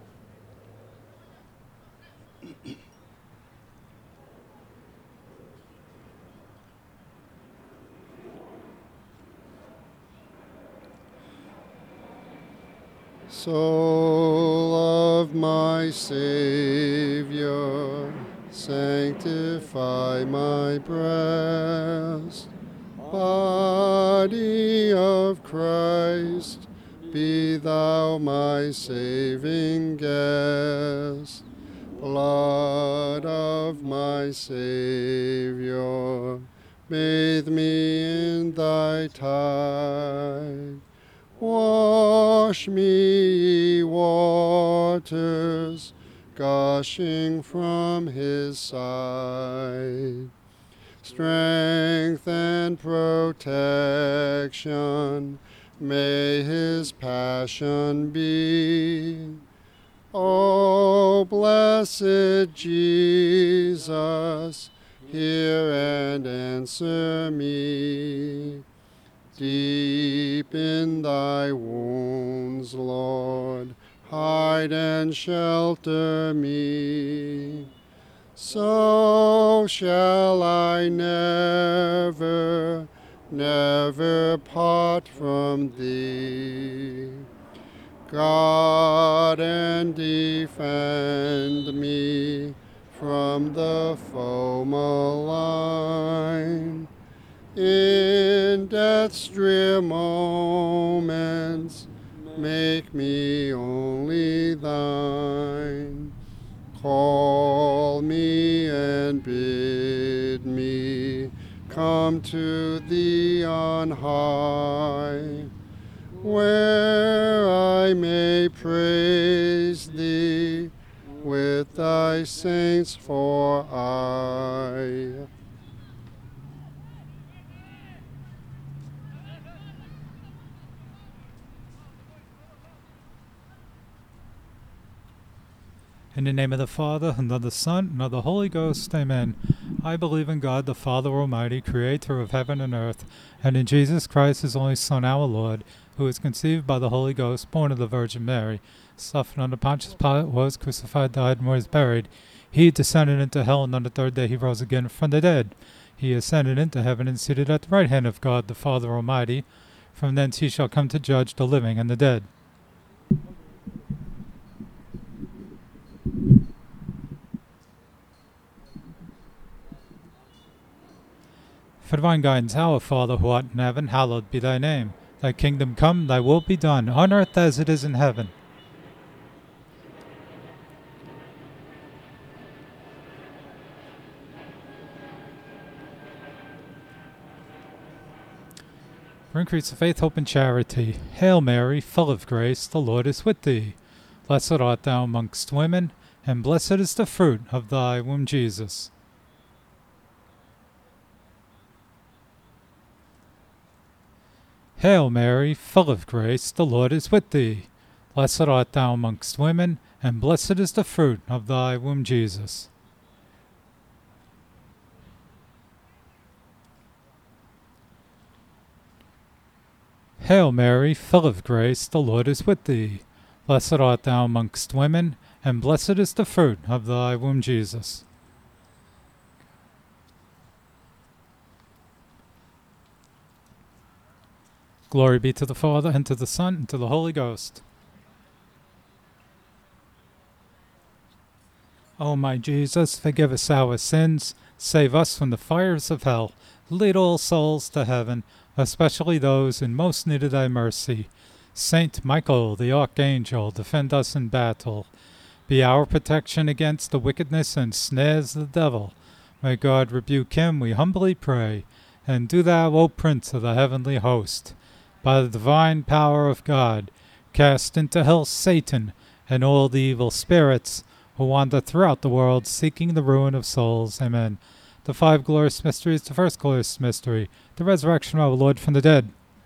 Soul of my Savior, sanctify my breast. Body of Christ, be thou my saving guest. Blood of my Savior, Bathe me in thy tide. Wash me, ye waters, gushing from his side. Strength and protection may his passion be. O blessed Jesus, hear and answer me. Deep in thy wounds, Lord, hide and shelter me. So shall I never, never part from thee. God, and defend me from the foe malign. In death's drear moments, make me only thine. Call me and bid me come to thee on high, where I may praise thee with thy saints for aye. In the name of the Father, and of the Son, and of the Holy Ghost, amen. I believe in God, the Father Almighty, creator of heaven and earth, and in Jesus Christ, his only Son, our Lord, who was conceived by the Holy Ghost, born of the Virgin Mary, suffered under Pontius Pilate, was crucified, died, and was buried. He descended into hell, and on the third day he rose again from the dead. He ascended into heaven and seated at the right hand of God, the Father Almighty. From thence he shall come to judge the living and the dead. For divine guidance, our Father, who art in heaven, hallowed be thy name. Thy kingdom come, thy will be done, on earth as it is in heaven. For increase of faith, hope, and charity. Hail Mary, full of grace, the Lord is with thee. Blessed art thou amongst women, and blessed is the fruit of thy womb, Jesus. Hail Mary, full of grace, the Lord is with thee. Blessed art thou amongst women, and blessed is the fruit of thy womb, Jesus. Hail Mary, full of grace, the Lord is with thee. Blessed art thou amongst women, and blessed is the fruit of thy womb, Jesus. Glory be to the Father, and to the Son, and to the Holy Ghost. O my Jesus, forgive us our sins, save us from the fires of hell, lead all souls to heaven, especially those in most need of thy mercy. Saint Michael, the Archangel, defend us in battle. Be our protection against the wickedness and snares of the devil. May God rebuke him, we humbly pray. And do thou, O Prince of the heavenly host, by the divine power of God, cast into hell Satan and all the evil spirits who wander throughout the world seeking the ruin of souls. Amen. The five glorious mysteries. The first glorious mystery, the resurrection of our Lord from the dead.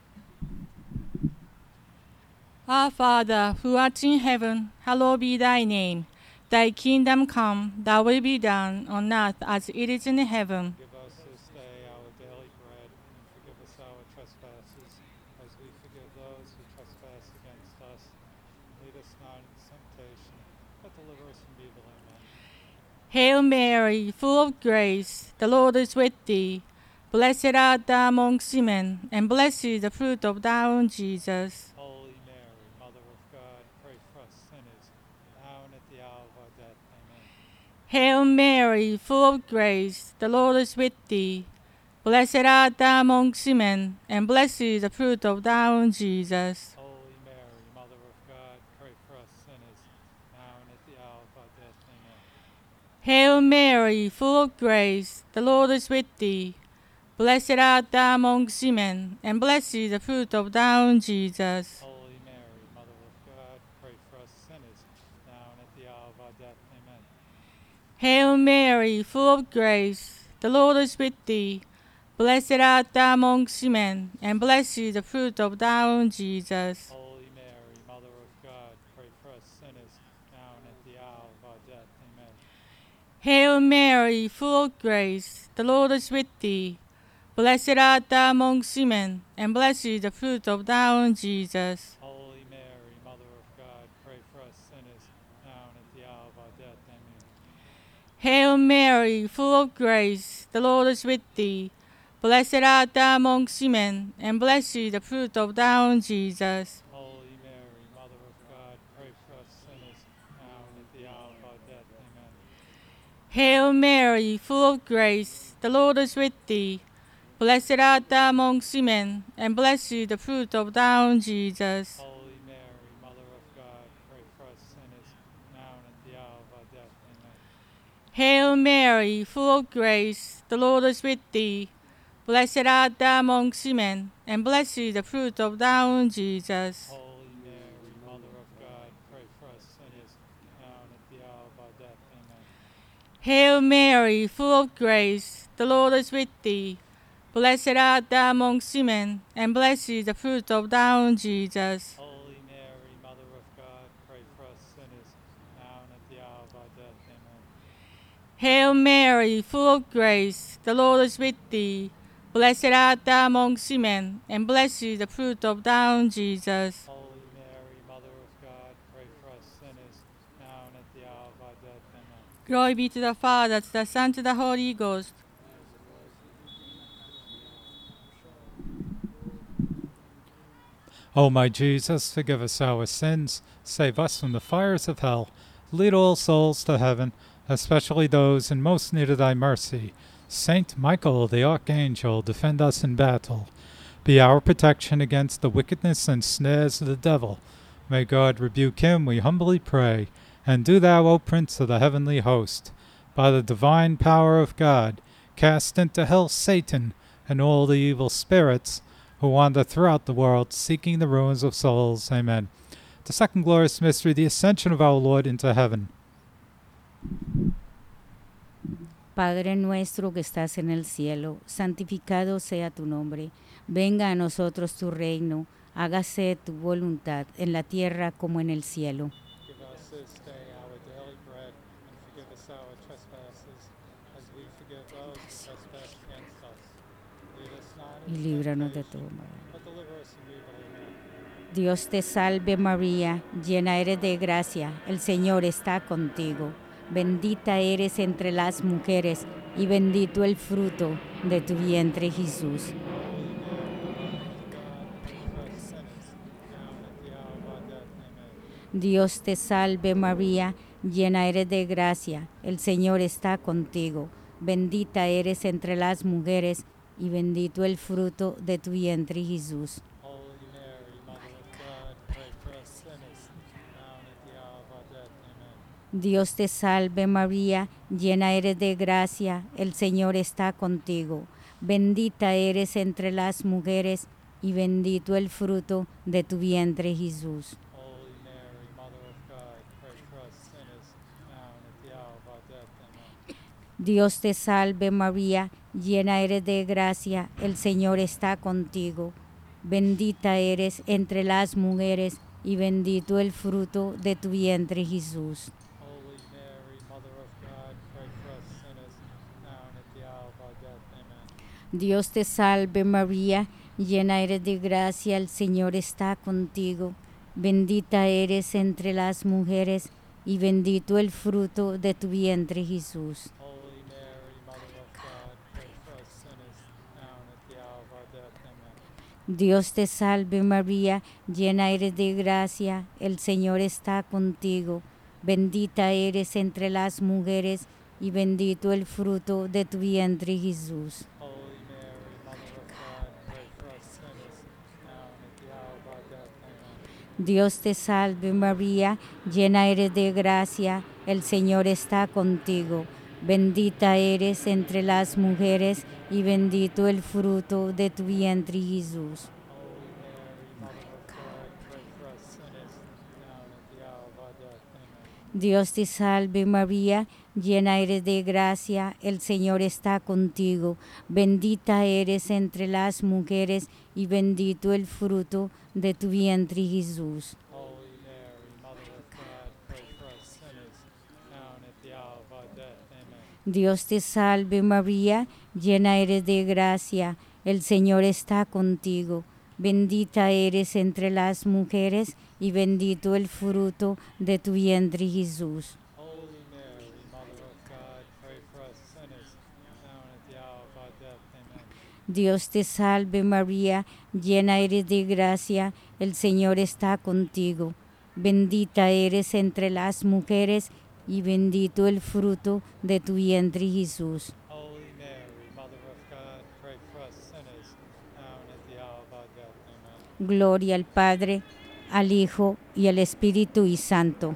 Our Father, who art in heaven, hallowed be thy name. Thy kingdom come, thy will be done, on earth as it is in heaven. Give us this day our daily bread, and forgive us our trespasses, as we forgive those who trespass against us. Lead us not into temptation, but deliver us from evil. Amen. Hail Mary, full of grace, the Lord is with thee. Blessed art thou amongst women, and blessed is the fruit of thy womb, Jesus. Holy Mary, Mother of God, pray for us sinners, now and at the hour of our death. Amen. Hail Mary, full of grace, the Lord is with thee. Blessed art thou amongst women, and blessed is the fruit of thy womb, Jesus. Holy Mary, Mother of God, pray for us sinners, now and at the hour of our death. Amen. Hail Mary, full of grace, the Lord is with thee. Blessed art thou amongst women, and blessed is the fruit of thy womb, Jesus. Holy Mary, Mother of God, pray for us sinners, now and at the hour of our death. Amen. Hail Mary, full of grace, the Lord is with thee. Blessed art thou amongst women, and blessed is the fruit of thy womb, Jesus. Holy Mary, Mother of God, pray for us sinners, now and at the hour of our death. Amen. Hail Mary, full of grace, the Lord is with thee. Blessed art thou amongst women, and blessed is the fruit of thy womb, Jesus. Holy Mary, Mother of God, pray for us sinners, now and at the hour of our death. Amen. Hail Mary, full of grace, the Lord is with thee. Blessed art thou amongst women, and blessed is the fruit of thy womb, Jesus. Holy Mary, Mother of God, pray for us sinners, now and at the hour of our death. Amen. Hail Mary, full of grace, the Lord is with thee. Blessed art thou amongst women, and blessed is the fruit of thy womb, Jesus. Holy Mary, Mother of God, pray for us sinners, now and at the hour of our death. Amen. Hail Mary, full of grace, the Lord is with thee. Blessed art thou amongst women, and blessed is the fruit of thy womb, Jesus. Holy Mary, Mother of God, pray for us sinners, now and at the hour of our death. Amen. Hail Mary, full of grace, the Lord is with thee. Blessed art thou amongst women, and blessed is the fruit of thy womb, Jesus. Holy Mary, Mother of God, pray for us sinners, now and at the hour of our death. Amen. Hail Mary, full of grace, the Lord is with thee. Blessed art thou amongst women, and blessed is the fruit of thy womb, Jesus. Holy Mary, Mother of God, pray for us sinners, now and at the hour of our death. Amen. Glory be to the Father, to the Son, to the Holy Ghost. O my Jesus, forgive us our sins, save us from the fires of hell, lead all souls to heaven, especially those in most need of thy mercy. Saint Michael the Archangel, defend us in battle. Be our protection against the wickedness and snares of the devil. May God rebuke him, we humbly pray. And do thou, O Prince of the heavenly host, by the divine power of God, cast into hell Satan and all the evil spirits who wander throughout the world, seeking the ruins of souls. Amen. The second glorious mystery, the ascension of our Lord into heaven. Padre nuestro que estás en el cielo, santificado sea tu nombre. Venga a nosotros tu reino. Hágase tu voluntad en la tierra como en el cielo. Give us this day our daily bread, and forgive us our trespasses, as we forgive those who trespass against us. Lead us not Y into líbranos de temptation, todo mal. but deliver us from evil. Amen. Dios te salve María, llena eres de gracia, el Señor está contigo. Bendita eres entre las mujeres, y bendito el fruto de tu vientre Jesús. Dios te salve María, llena eres de gracia, el Señor está contigo. Bendita eres entre las mujeres, y bendito el fruto de tu vientre Jesús. Holy Mary, Mother of God, pray for us sinners, now and at the hour of our death. Amen. Dios te salve María, llena eres de gracia, el Señor está contigo. Bendita eres entre las mujeres, y bendito el fruto de tu vientre Jesús. Holy Mary, Mother of God, pray for us sinners, now and at the hour of our death. Amen. Dios te salve María, llena eres de gracia, el Señor está contigo. Bendita eres entre las mujeres, y bendito el fruto de tu vientre Jesús. Holy Mary, Mother of God, pray for us sinners, now and at the hour of our death. Amen. Dios te salve María, llena eres de gracia, el Señor está contigo. Bendita eres entre las mujeres, y bendito el fruto de tu vientre Jesús. Holy Mary, Mother of God, pray for us sinners, now and at the hour of our death. Amen. Dios te salve María, llena eres de gracia, el Señor está contigo. Bendita eres entre las mujeres, y bendito el fruto de tu vientre Jesús. Holy Mary, Mother of God, pray for us sinners, now and at the hour of our death. Amen. Dios te salve María, llena eres de gracia, el Señor está contigo. Bendita eres entre las mujeres y bendito el fruto de tu vientre, Jesús. Dios te salve María, llena eres de gracia, el Señor está contigo. Bendita eres entre las mujeres y bendito el fruto de tu vientre, Jesús. Dios te salve María, llena eres de gracia, el Señor está contigo. Bendita eres entre las mujeres y bendito el fruto de tu vientre, Jesús. Dios te salve María, llena eres de gracia, el Señor está contigo. Bendita eres entre las mujeres y bendito el fruto de tu vientre, Jesús. Gloria al Padre, al Hijo y al Espíritu y Santo.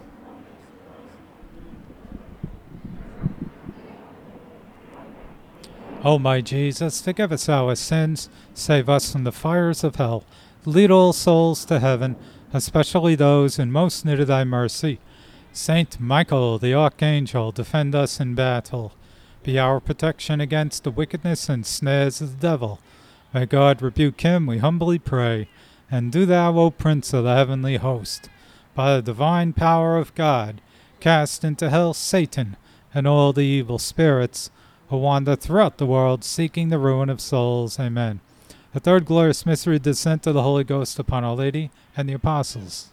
O my Jesus, forgive us our sins, save us from the fires of hell, lead all souls to heaven, especially those in most need of thy mercy. Saint Michael, the Archangel, defend us in battle. Be our protection against the wickedness and snares of the devil. May God rebuke him, we humbly pray. And do thou, O Prince of the heavenly host, by the divine power of God, cast into hell Satan and all the evil spirits who wander throughout the world seeking the ruin of souls. Amen. The third glorious mystery, the descent of the Holy Ghost upon Our Lady and the Apostles.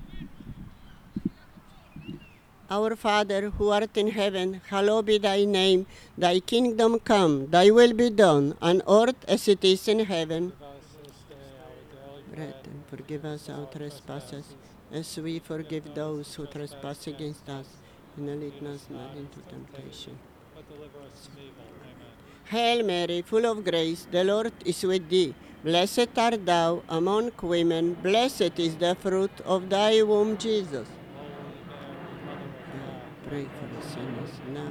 Our Father, who art in heaven, hallowed be thy name. Thy kingdom come, thy will be done, on earth as it is in heaven. Bread, and forgive us our trespasses, as we forgive those who trespass against us. And lead us not into temptation, But deliver us from evil. Amen. Hail Mary, full of grace, the Lord is with thee. Blessed art thou among women, blessed is the fruit of thy womb, Jesus. Pray for us sinners now.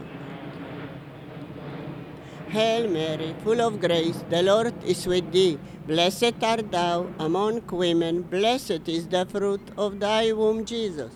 Hail Mary, full of grace, the Lord is with thee. Blessed art thou among women, blessed is the fruit of thy womb, Jesus.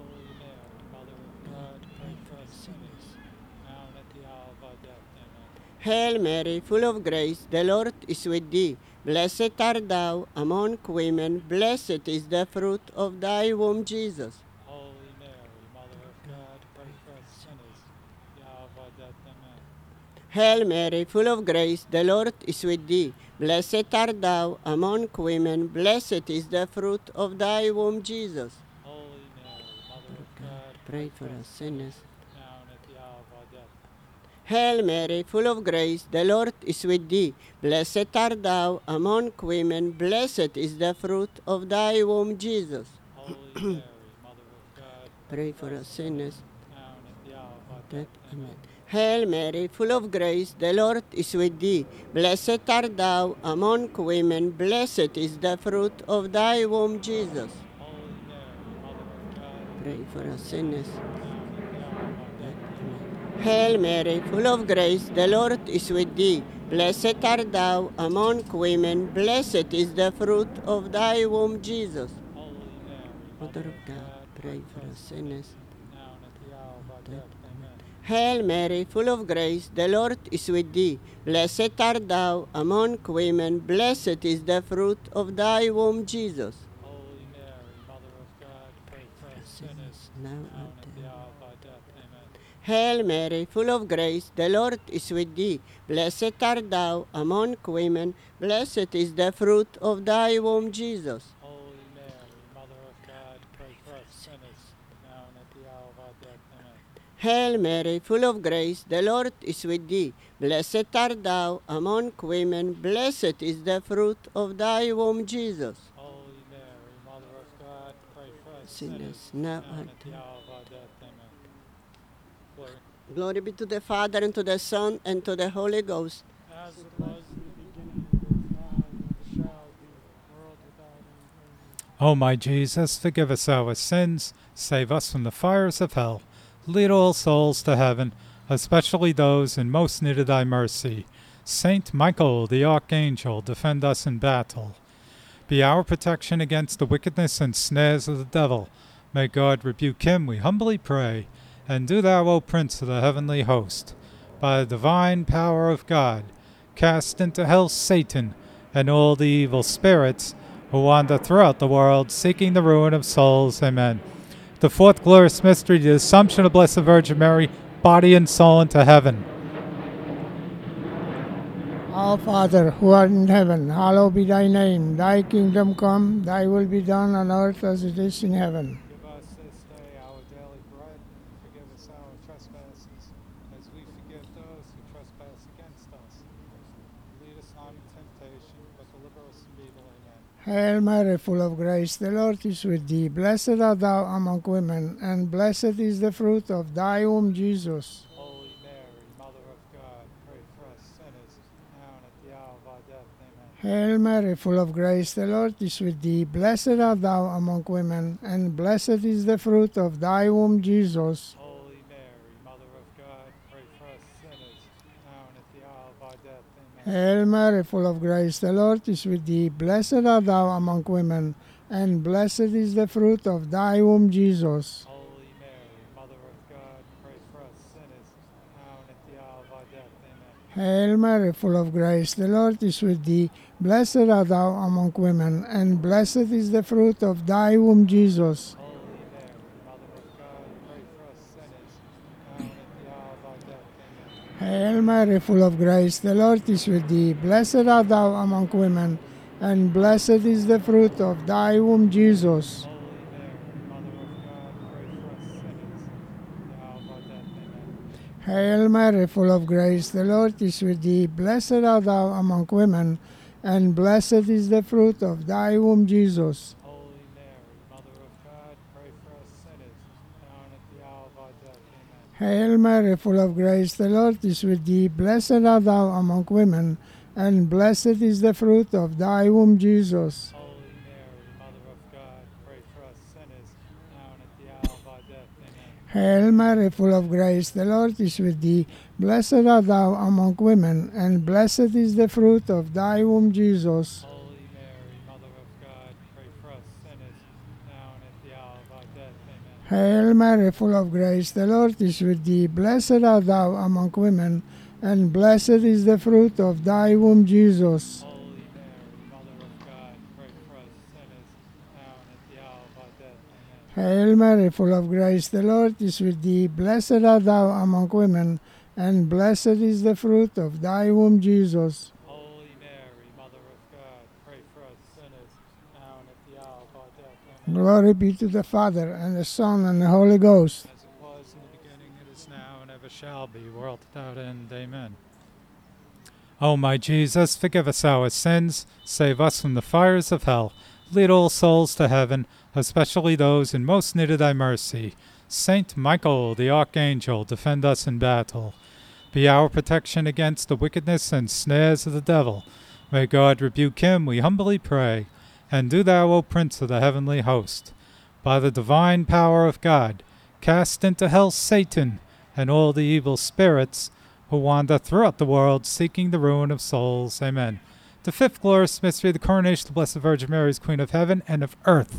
Hail Mary, full of grace, the Lord is with thee. Blessed art thou among women, blessed is the fruit of thy womb, Jesus. Holy Mary, Mother of God, pray for us sinners, now of our death. Amen. Hail Mary, full of grace, the Lord is with thee. Blessed art thou among women, blessed is the fruit of thy womb, Jesus. Holy Mary, Mother of God, Pray for us sinners. now and at the hour of our death. Hail Mary, full of grace, the Lord is with thee. Blessed art thou among women, blessed is the fruit of thy womb, Jesus. Holy Mary, Mother of God, Pray for us sinners. now and at the hour of our Death. death. Amen. Hail Mary, full of grace, the Lord is with thee. Blessed art thou among women, blessed is the fruit of thy womb, Jesus. Holy Mary, Mother of God, Pray for us sinners. now and at the hour of our death. Amen. Hail Mary, full of grace, the Lord is with thee. Blessed art thou among women, blessed is the fruit of thy womb, Jesus. Holy Mary, Mother of God, pray for us sinners. now and at the hour of our death. Amen. Hail Mary, full of grace, the Lord is with thee. Blessed art thou among women, blessed is the fruit of thy womb, Jesus. Holy Mary, Mother of God, pray for us sinners, Now now and and at the hour of our death. Amen. Hail Mary, full of grace, the Lord is with thee. Blessed art thou among women, blessed is the fruit of thy womb, Jesus. Holy Mary, Mother of God, pray for us sinners, now and at the hour of our death. Amen. Hail Mary, full of grace, the Lord is with thee. Blessed art thou among women, blessed is the fruit of thy womb, Jesus. Holy Mary, Mother of God, pray for us Sinners, sinners, now now and and at the hour of our death. Amen. Glory. Glory be to the Father, and to the Son, and to the Holy Ghost. As it was in the beginning, is now, and shall be, world without end. O my Jesus, forgive us our sins, save us from the fires of hell, lead all souls to heaven, especially those in most need of thy mercy. Saint Michael, the archangel, defend us in battle. Be our protection against the wickedness and snares of the devil. May God rebuke him, we humbly pray. And do thou, O Prince of the heavenly host, by the divine power of God, cast into hell Satan and all the evil spirits who wander throughout the world, seeking the ruin of souls. Amen. The fourth glorious mystery, the Assumption of Blessed Virgin Mary, body and soul into heaven. Our Father, who art in heaven, hallowed be thy name. Thy kingdom come, thy will be done on earth as it is in heaven. Give us this day our daily bread, and forgive us our trespasses, as we forgive those who trespass against us. Lead us not into temptation, but deliver us from evil. Amen. Hail Mary, full of grace, the Lord is with thee. Blessed art thou among women, and blessed is the fruit of thy womb, Jesus. Holy Mary, Mother of God, pray for us sinners, now and at the hour of our death. Amen. Hail Mary, full of grace, the Lord is with thee. Blessed art thou among women, and blessed is the fruit of thy womb, Jesus. Holy Mary, Mother of God, pray for us sinners, now and at the hour of our death. Amen. Hail Mary, full of grace, the Lord is with thee. Blessed art thou among women, and blessed is the fruit of thy womb, Jesus. Holy Mary, Mother of God, pray for us sinners, now and at the hour of our death. Amen. Hail Mary, full of grace, the Lord is with thee. Blessed art thou among women, and blessed is the fruit of thy womb, Jesus. Holy Mary, Mother of God, pray for us sinners, now and at the hour of our death. Amen. Hail Mary, full of grace, the Lord is with thee. Blessed art thou among women, and blessed is the fruit of thy womb, Jesus. Holy Mary, Mother of God, pray for us sinners, now and at the hour of our death. Amen. Hail Mary, full of grace, the Lord is with thee. Blessed art thou among women, and blessed is the fruit of thy womb, Jesus. Holy Mary, Mother of God, pray for us sinners, now and at the hour of our death. Amen. Hail Mary, full of grace, the Lord is with thee. Blessed art thou among women, and blessed is the fruit of thy womb, Jesus. Holy Mary, Mother of God, pray for us sinners, now and at the hour of our death. Amen. Hail Mary, full of grace, the Lord is with thee. Blessed art thou among women, and blessed is the fruit of thy womb, Jesus. Holy Mary, Mother of God, pray for us sinners, now and at the hour of our death. Amen. Hail Mary, full of grace, the Lord is with thee. Blessed art thou among women, and blessed is the fruit of thy womb, Jesus. Holy Mary, Mother of God, pray for us sinners, now and at the hour of our death. Amen. Hail Mary, full of grace, the Lord is with thee. Blessed art thou among women, and blessed is the fruit of thy womb, Jesus. Holy Mary, Mother of God, pray for us sinners, now and at the hour of our death. Amen. Glory be to the Father, and the Son, and the Holy Ghost. As it was in the beginning, it is now, and ever shall be, world without end. Amen. O my Jesus, forgive us our sins, save us from the fires of hell, lead all souls to heaven, especially those in most need of thy mercy. Saint Michael, the archangel, defend us in battle. Be our protection against the wickedness and snares of the devil. May God rebuke him, we humbly pray. And do thou, O Prince of the heavenly host, by the divine power of God, cast into hell Satan and all the evil spirits who wander throughout the world, seeking the ruin of souls. Amen. The fifth glorious mystery, the coronation of the Blessed Virgin Mary as Queen of Heaven and of Earth.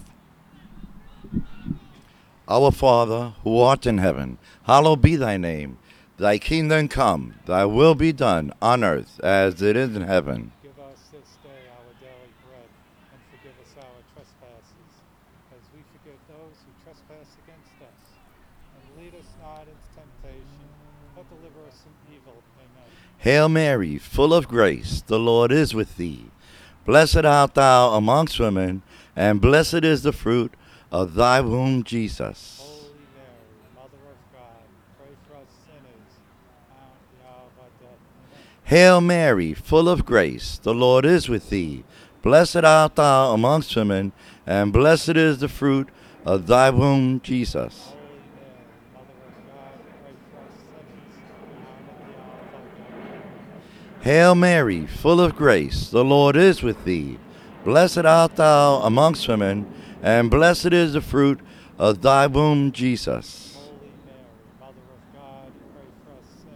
Our Father, who art in heaven, hallowed be thy name. Thy kingdom come, thy will be done, on earth as it is in heaven. Give us this day our daily bread, and forgive us our trespasses, as we forgive those who trespass against us. And lead us not into temptation, but deliver us from evil. Amen. Hail Mary, full of grace, the Lord is with thee. Blessed art thou amongst women, and blessed is the fruit of thy womb, Jesus. Holy Mary, Mother of God, pray for us sinners, now and at the hour of our death. Amen. Hail Mary, full of grace, the Lord is with thee. Blessed art thou amongst women, and blessed is the fruit of thy womb, Jesus. Holy Mary, Mother of God, pray for us sinners, now and at the hour of our death. Amen. Hail Mary, full of grace, the Lord is with thee. Blessed art thou amongst women, and blessed is the fruit of thy womb, Jesus. Holy Mary, Mother of God, pray for us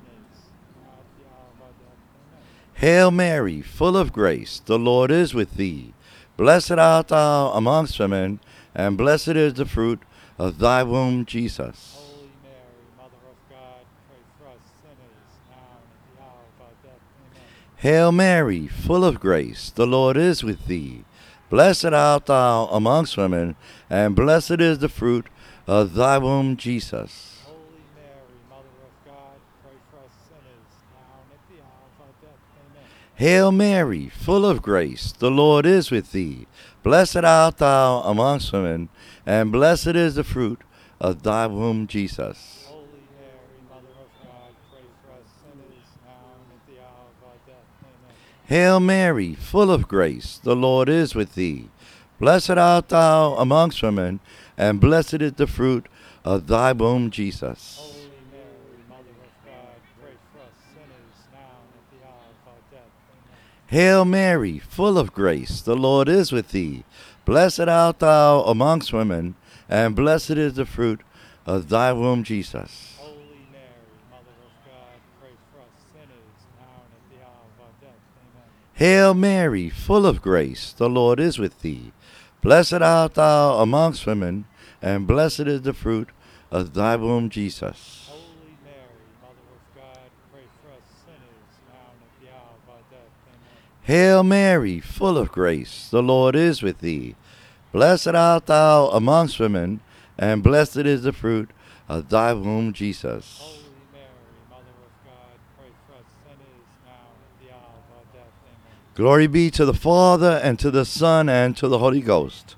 Hail Mary, full of grace, the Lord is with thee. Blessed art thou amongst women, and blessed is the fruit of thy womb, Jesus. Holy Mary, Mother of God, pray for us sinners, now and at the hour of our death. Amen. Hail Mary, full of grace, the Lord is with thee. Blessed art thou amongst women, and blessed is the fruit of thy womb, Jesus. Holy Mary, Mother of God, pray for us sinners, now and at the hour of our death. Amen. Hail Mary, full of grace, the Lord is with thee. Blessed art thou amongst women, and blessed is the fruit of thy womb, Jesus. Holy Mary, Mother of God, pray for us sinners, now and at the hour of our death. Amen. Hail Mary, full of grace, the Lord is with thee. Blessed art thou amongst women, and blessed is the fruit of thy womb, Jesus. Holy Mary, Mother of God, pray for us sinners, now and at the hour of our death. Amen. Hail Mary, full of grace, the Lord is with thee. Blessed art thou amongst women, and blessed is the fruit of thy womb, Jesus. Holy Mary, Mother of God, pray for us sinners, now and at the hour of our death. Amen. Hail Mary, full of grace, the Lord is with thee. Blessed art thou amongst women, and blessed is the fruit of thy womb, Jesus. Holy Mary, Mother of God, pray for us sinners, now and at the hour of our death. Amen. Hail Mary, full of grace, the Lord is with thee. Blessed art thou amongst women, and blessed is the fruit of thy womb, Jesus. Holy Mary, Mother of God, pray for us sinners, now and at the hour of our death. Amen. Glory be to the Father, and to the Son, and to the Holy Ghost.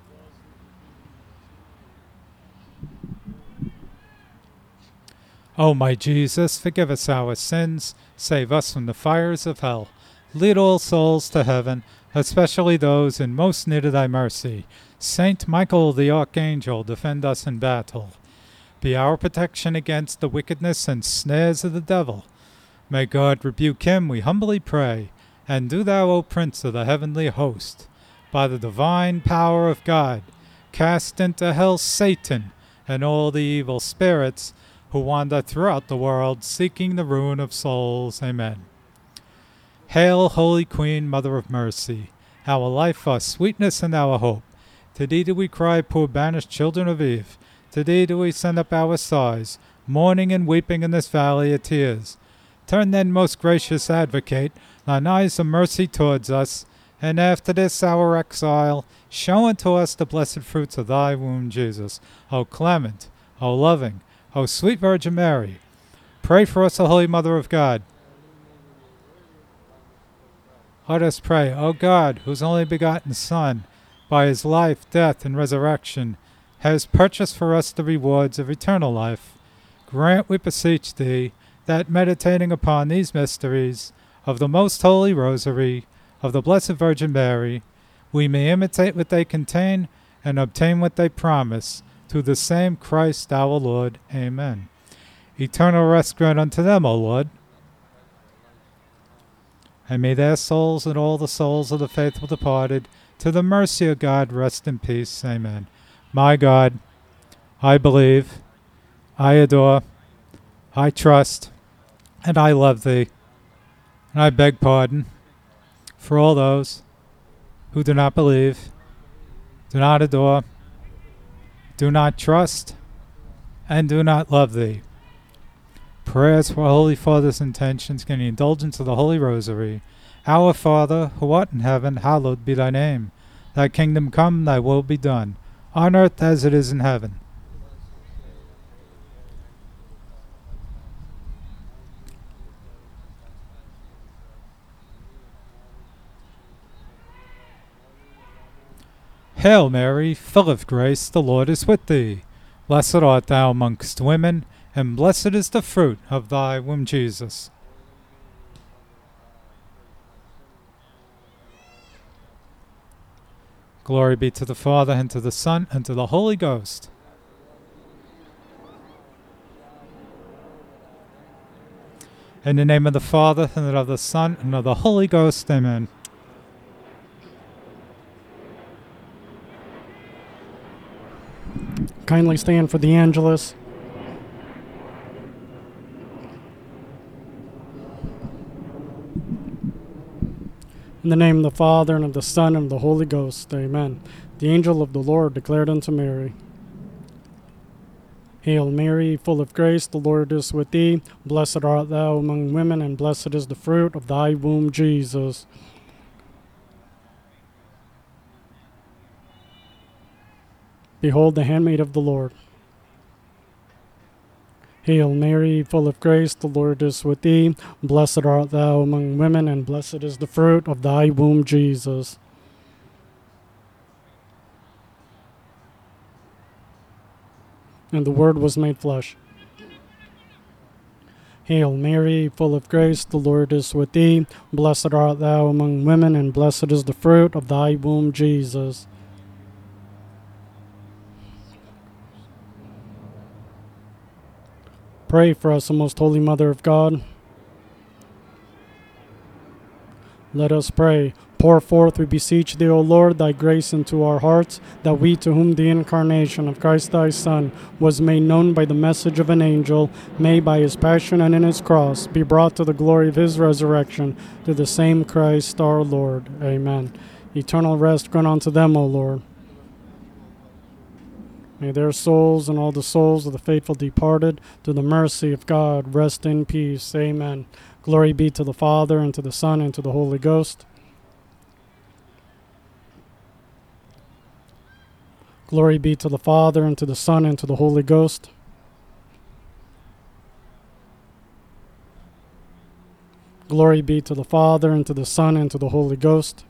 O my Jesus, forgive us our sins, save us from the fires of hell. Lead all souls to heaven, especially those in most need of thy mercy. Saint Michael the Archangel, defend us in battle. Be our protection against the wickedness and snares of the devil. May God rebuke him, we humbly pray. And do thou, O Prince of the heavenly host, by the divine power of God, cast into hell Satan and all the evil spirits who wander throughout the world, seeking the ruin of souls. Amen. Hail, Holy Queen, Mother of Mercy, our life, our sweetness, and our hope. To thee do we cry, poor banished children of Eve. To thee do we send up our sighs, mourning and weeping in this valley of tears. Turn then, most gracious Advocate, thine eyes of mercy towards us, and after this our exile, show unto us the blessed fruits of thy womb, Jesus. O clement, O loving, O sweet Virgin Mary, pray for us, O Holy Mother of God. Let us pray. O God, whose only begotten Son, by his life, death, and resurrection, has purchased for us the rewards of eternal life, grant, we beseech thee, that meditating upon these mysteries of the most holy Rosary of the Blessed Virgin Mary, we may imitate what they contain and obtain what they promise, through the same Christ our Lord. Amen. Eternal rest grant unto them, O Lord. And may their souls and all the souls of the faithful departed, to the mercy of God, rest in peace. Amen. My God, I believe, I adore, I trust, and I love thee. And I beg pardon for all those who do not believe, do not adore, do not trust, and do not love thee. Prayers for Holy Father's intentions, getting indulgence of the Holy Rosary. Our Father, who art in heaven, hallowed be thy name. Thy kingdom come, thy will be done, on earth as it is in heaven. Hail Mary, full of grace, the Lord is with thee. Blessed art thou amongst women, and blessed is the fruit of thy womb, Jesus. Glory be to the Father, and to the Son, and to the Holy Ghost. In the name of the Father, and of the Son, and of the Holy Ghost. Amen. Kindly stand for the Angelus. In the name of the Father, and of the Son, and of the Holy Ghost. Amen. The angel of the Lord declared unto Mary, Hail Mary, full of grace, the Lord is with thee. Blessed art thou among women, and blessed is the fruit of thy womb, Jesus. Behold the handmaid of the Lord. Hail Mary, full of grace, the Lord is with thee. Blessed art thou among women, and blessed is the fruit of thy womb, Jesus. And the Word was made flesh. Hail Mary, full of grace, the Lord is with thee. Blessed art thou among women, and blessed is the fruit of thy womb, Jesus. Pray for us, O most holy Mother of God. Let us pray. Pour forth, we beseech thee, O Lord, thy grace into our hearts, that we, to whom the incarnation of Christ thy Son was made known by the message of an angel, may by his passion and in his cross be brought to the glory of his resurrection, through the same Christ our Lord. Amen. Eternal rest grant unto them, O Lord. May their souls and all the souls of the faithful departed, through the mercy of God, rest in peace. Amen. Glory be to the Father, and to the Son, and to the Holy Ghost. Glory be to the Father, and to the Son, and to the Holy Ghost. Glory be to the Father, and to the Son, and to the Holy Ghost.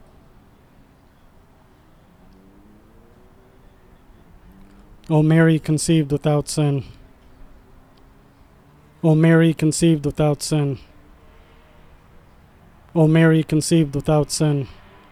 O Mary, conceived without sin. O Mary, conceived without sin. O Mary, conceived without sin.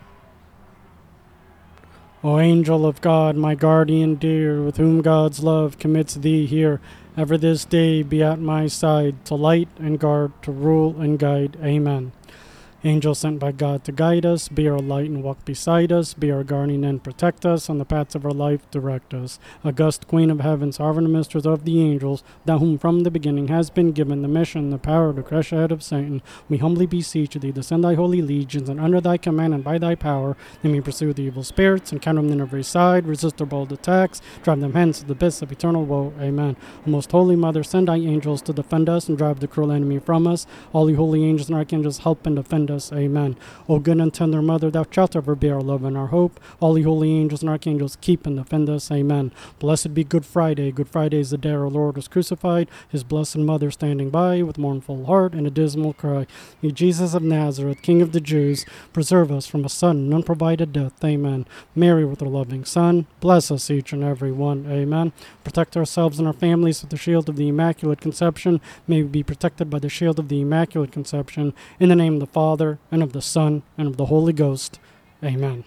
O angel of God, my guardian dear, with whom God's love commits thee here, ever this day be at my side, to light and guard, to rule and guide. Amen. Angel sent by God to guide us, be our light and walk beside us, be our guardian and protect us, on the paths of our life direct us. August Queen of Heaven, sovereign mistress of the angels, thou whom from the beginning has been given the mission, the power to crush the head of Satan, we humbly beseech thee to send thy holy legions, and under thy command and by thy power, they may pursue the evil spirits, encounter them on every side, resist their bold attacks, drive them hence to the abyss of eternal woe. Amen. O most holy Mother, send thy angels to defend us and drive the cruel enemy from us. All ye holy angels and archangels, help and defend us. Amen. O good and tender Mother, thou shalt ever be our love and our hope. All ye holy angels and archangels, keep and defend us. Amen. Blessed be Good Friday. Good Friday is the day our Lord was crucified, his blessed Mother standing by with mournful heart and a dismal cry. Ye Jesus of Nazareth, King of the Jews, preserve us from a sudden and unprovided death. Amen. Mary with her loving Son, bless us each and every one. Amen. Protect ourselves and our families with the shield of the Immaculate Conception. May we be protected by the shield of the Immaculate Conception. In the name of the Father, and of the Son, and of the Holy Ghost. Amen.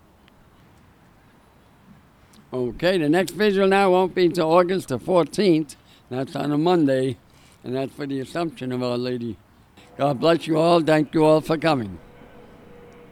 Okay, the next vigil now won't be until August the fourteenth. That's on a Monday, and that's for the Assumption of Our Lady. God bless you all. Thank you all for coming.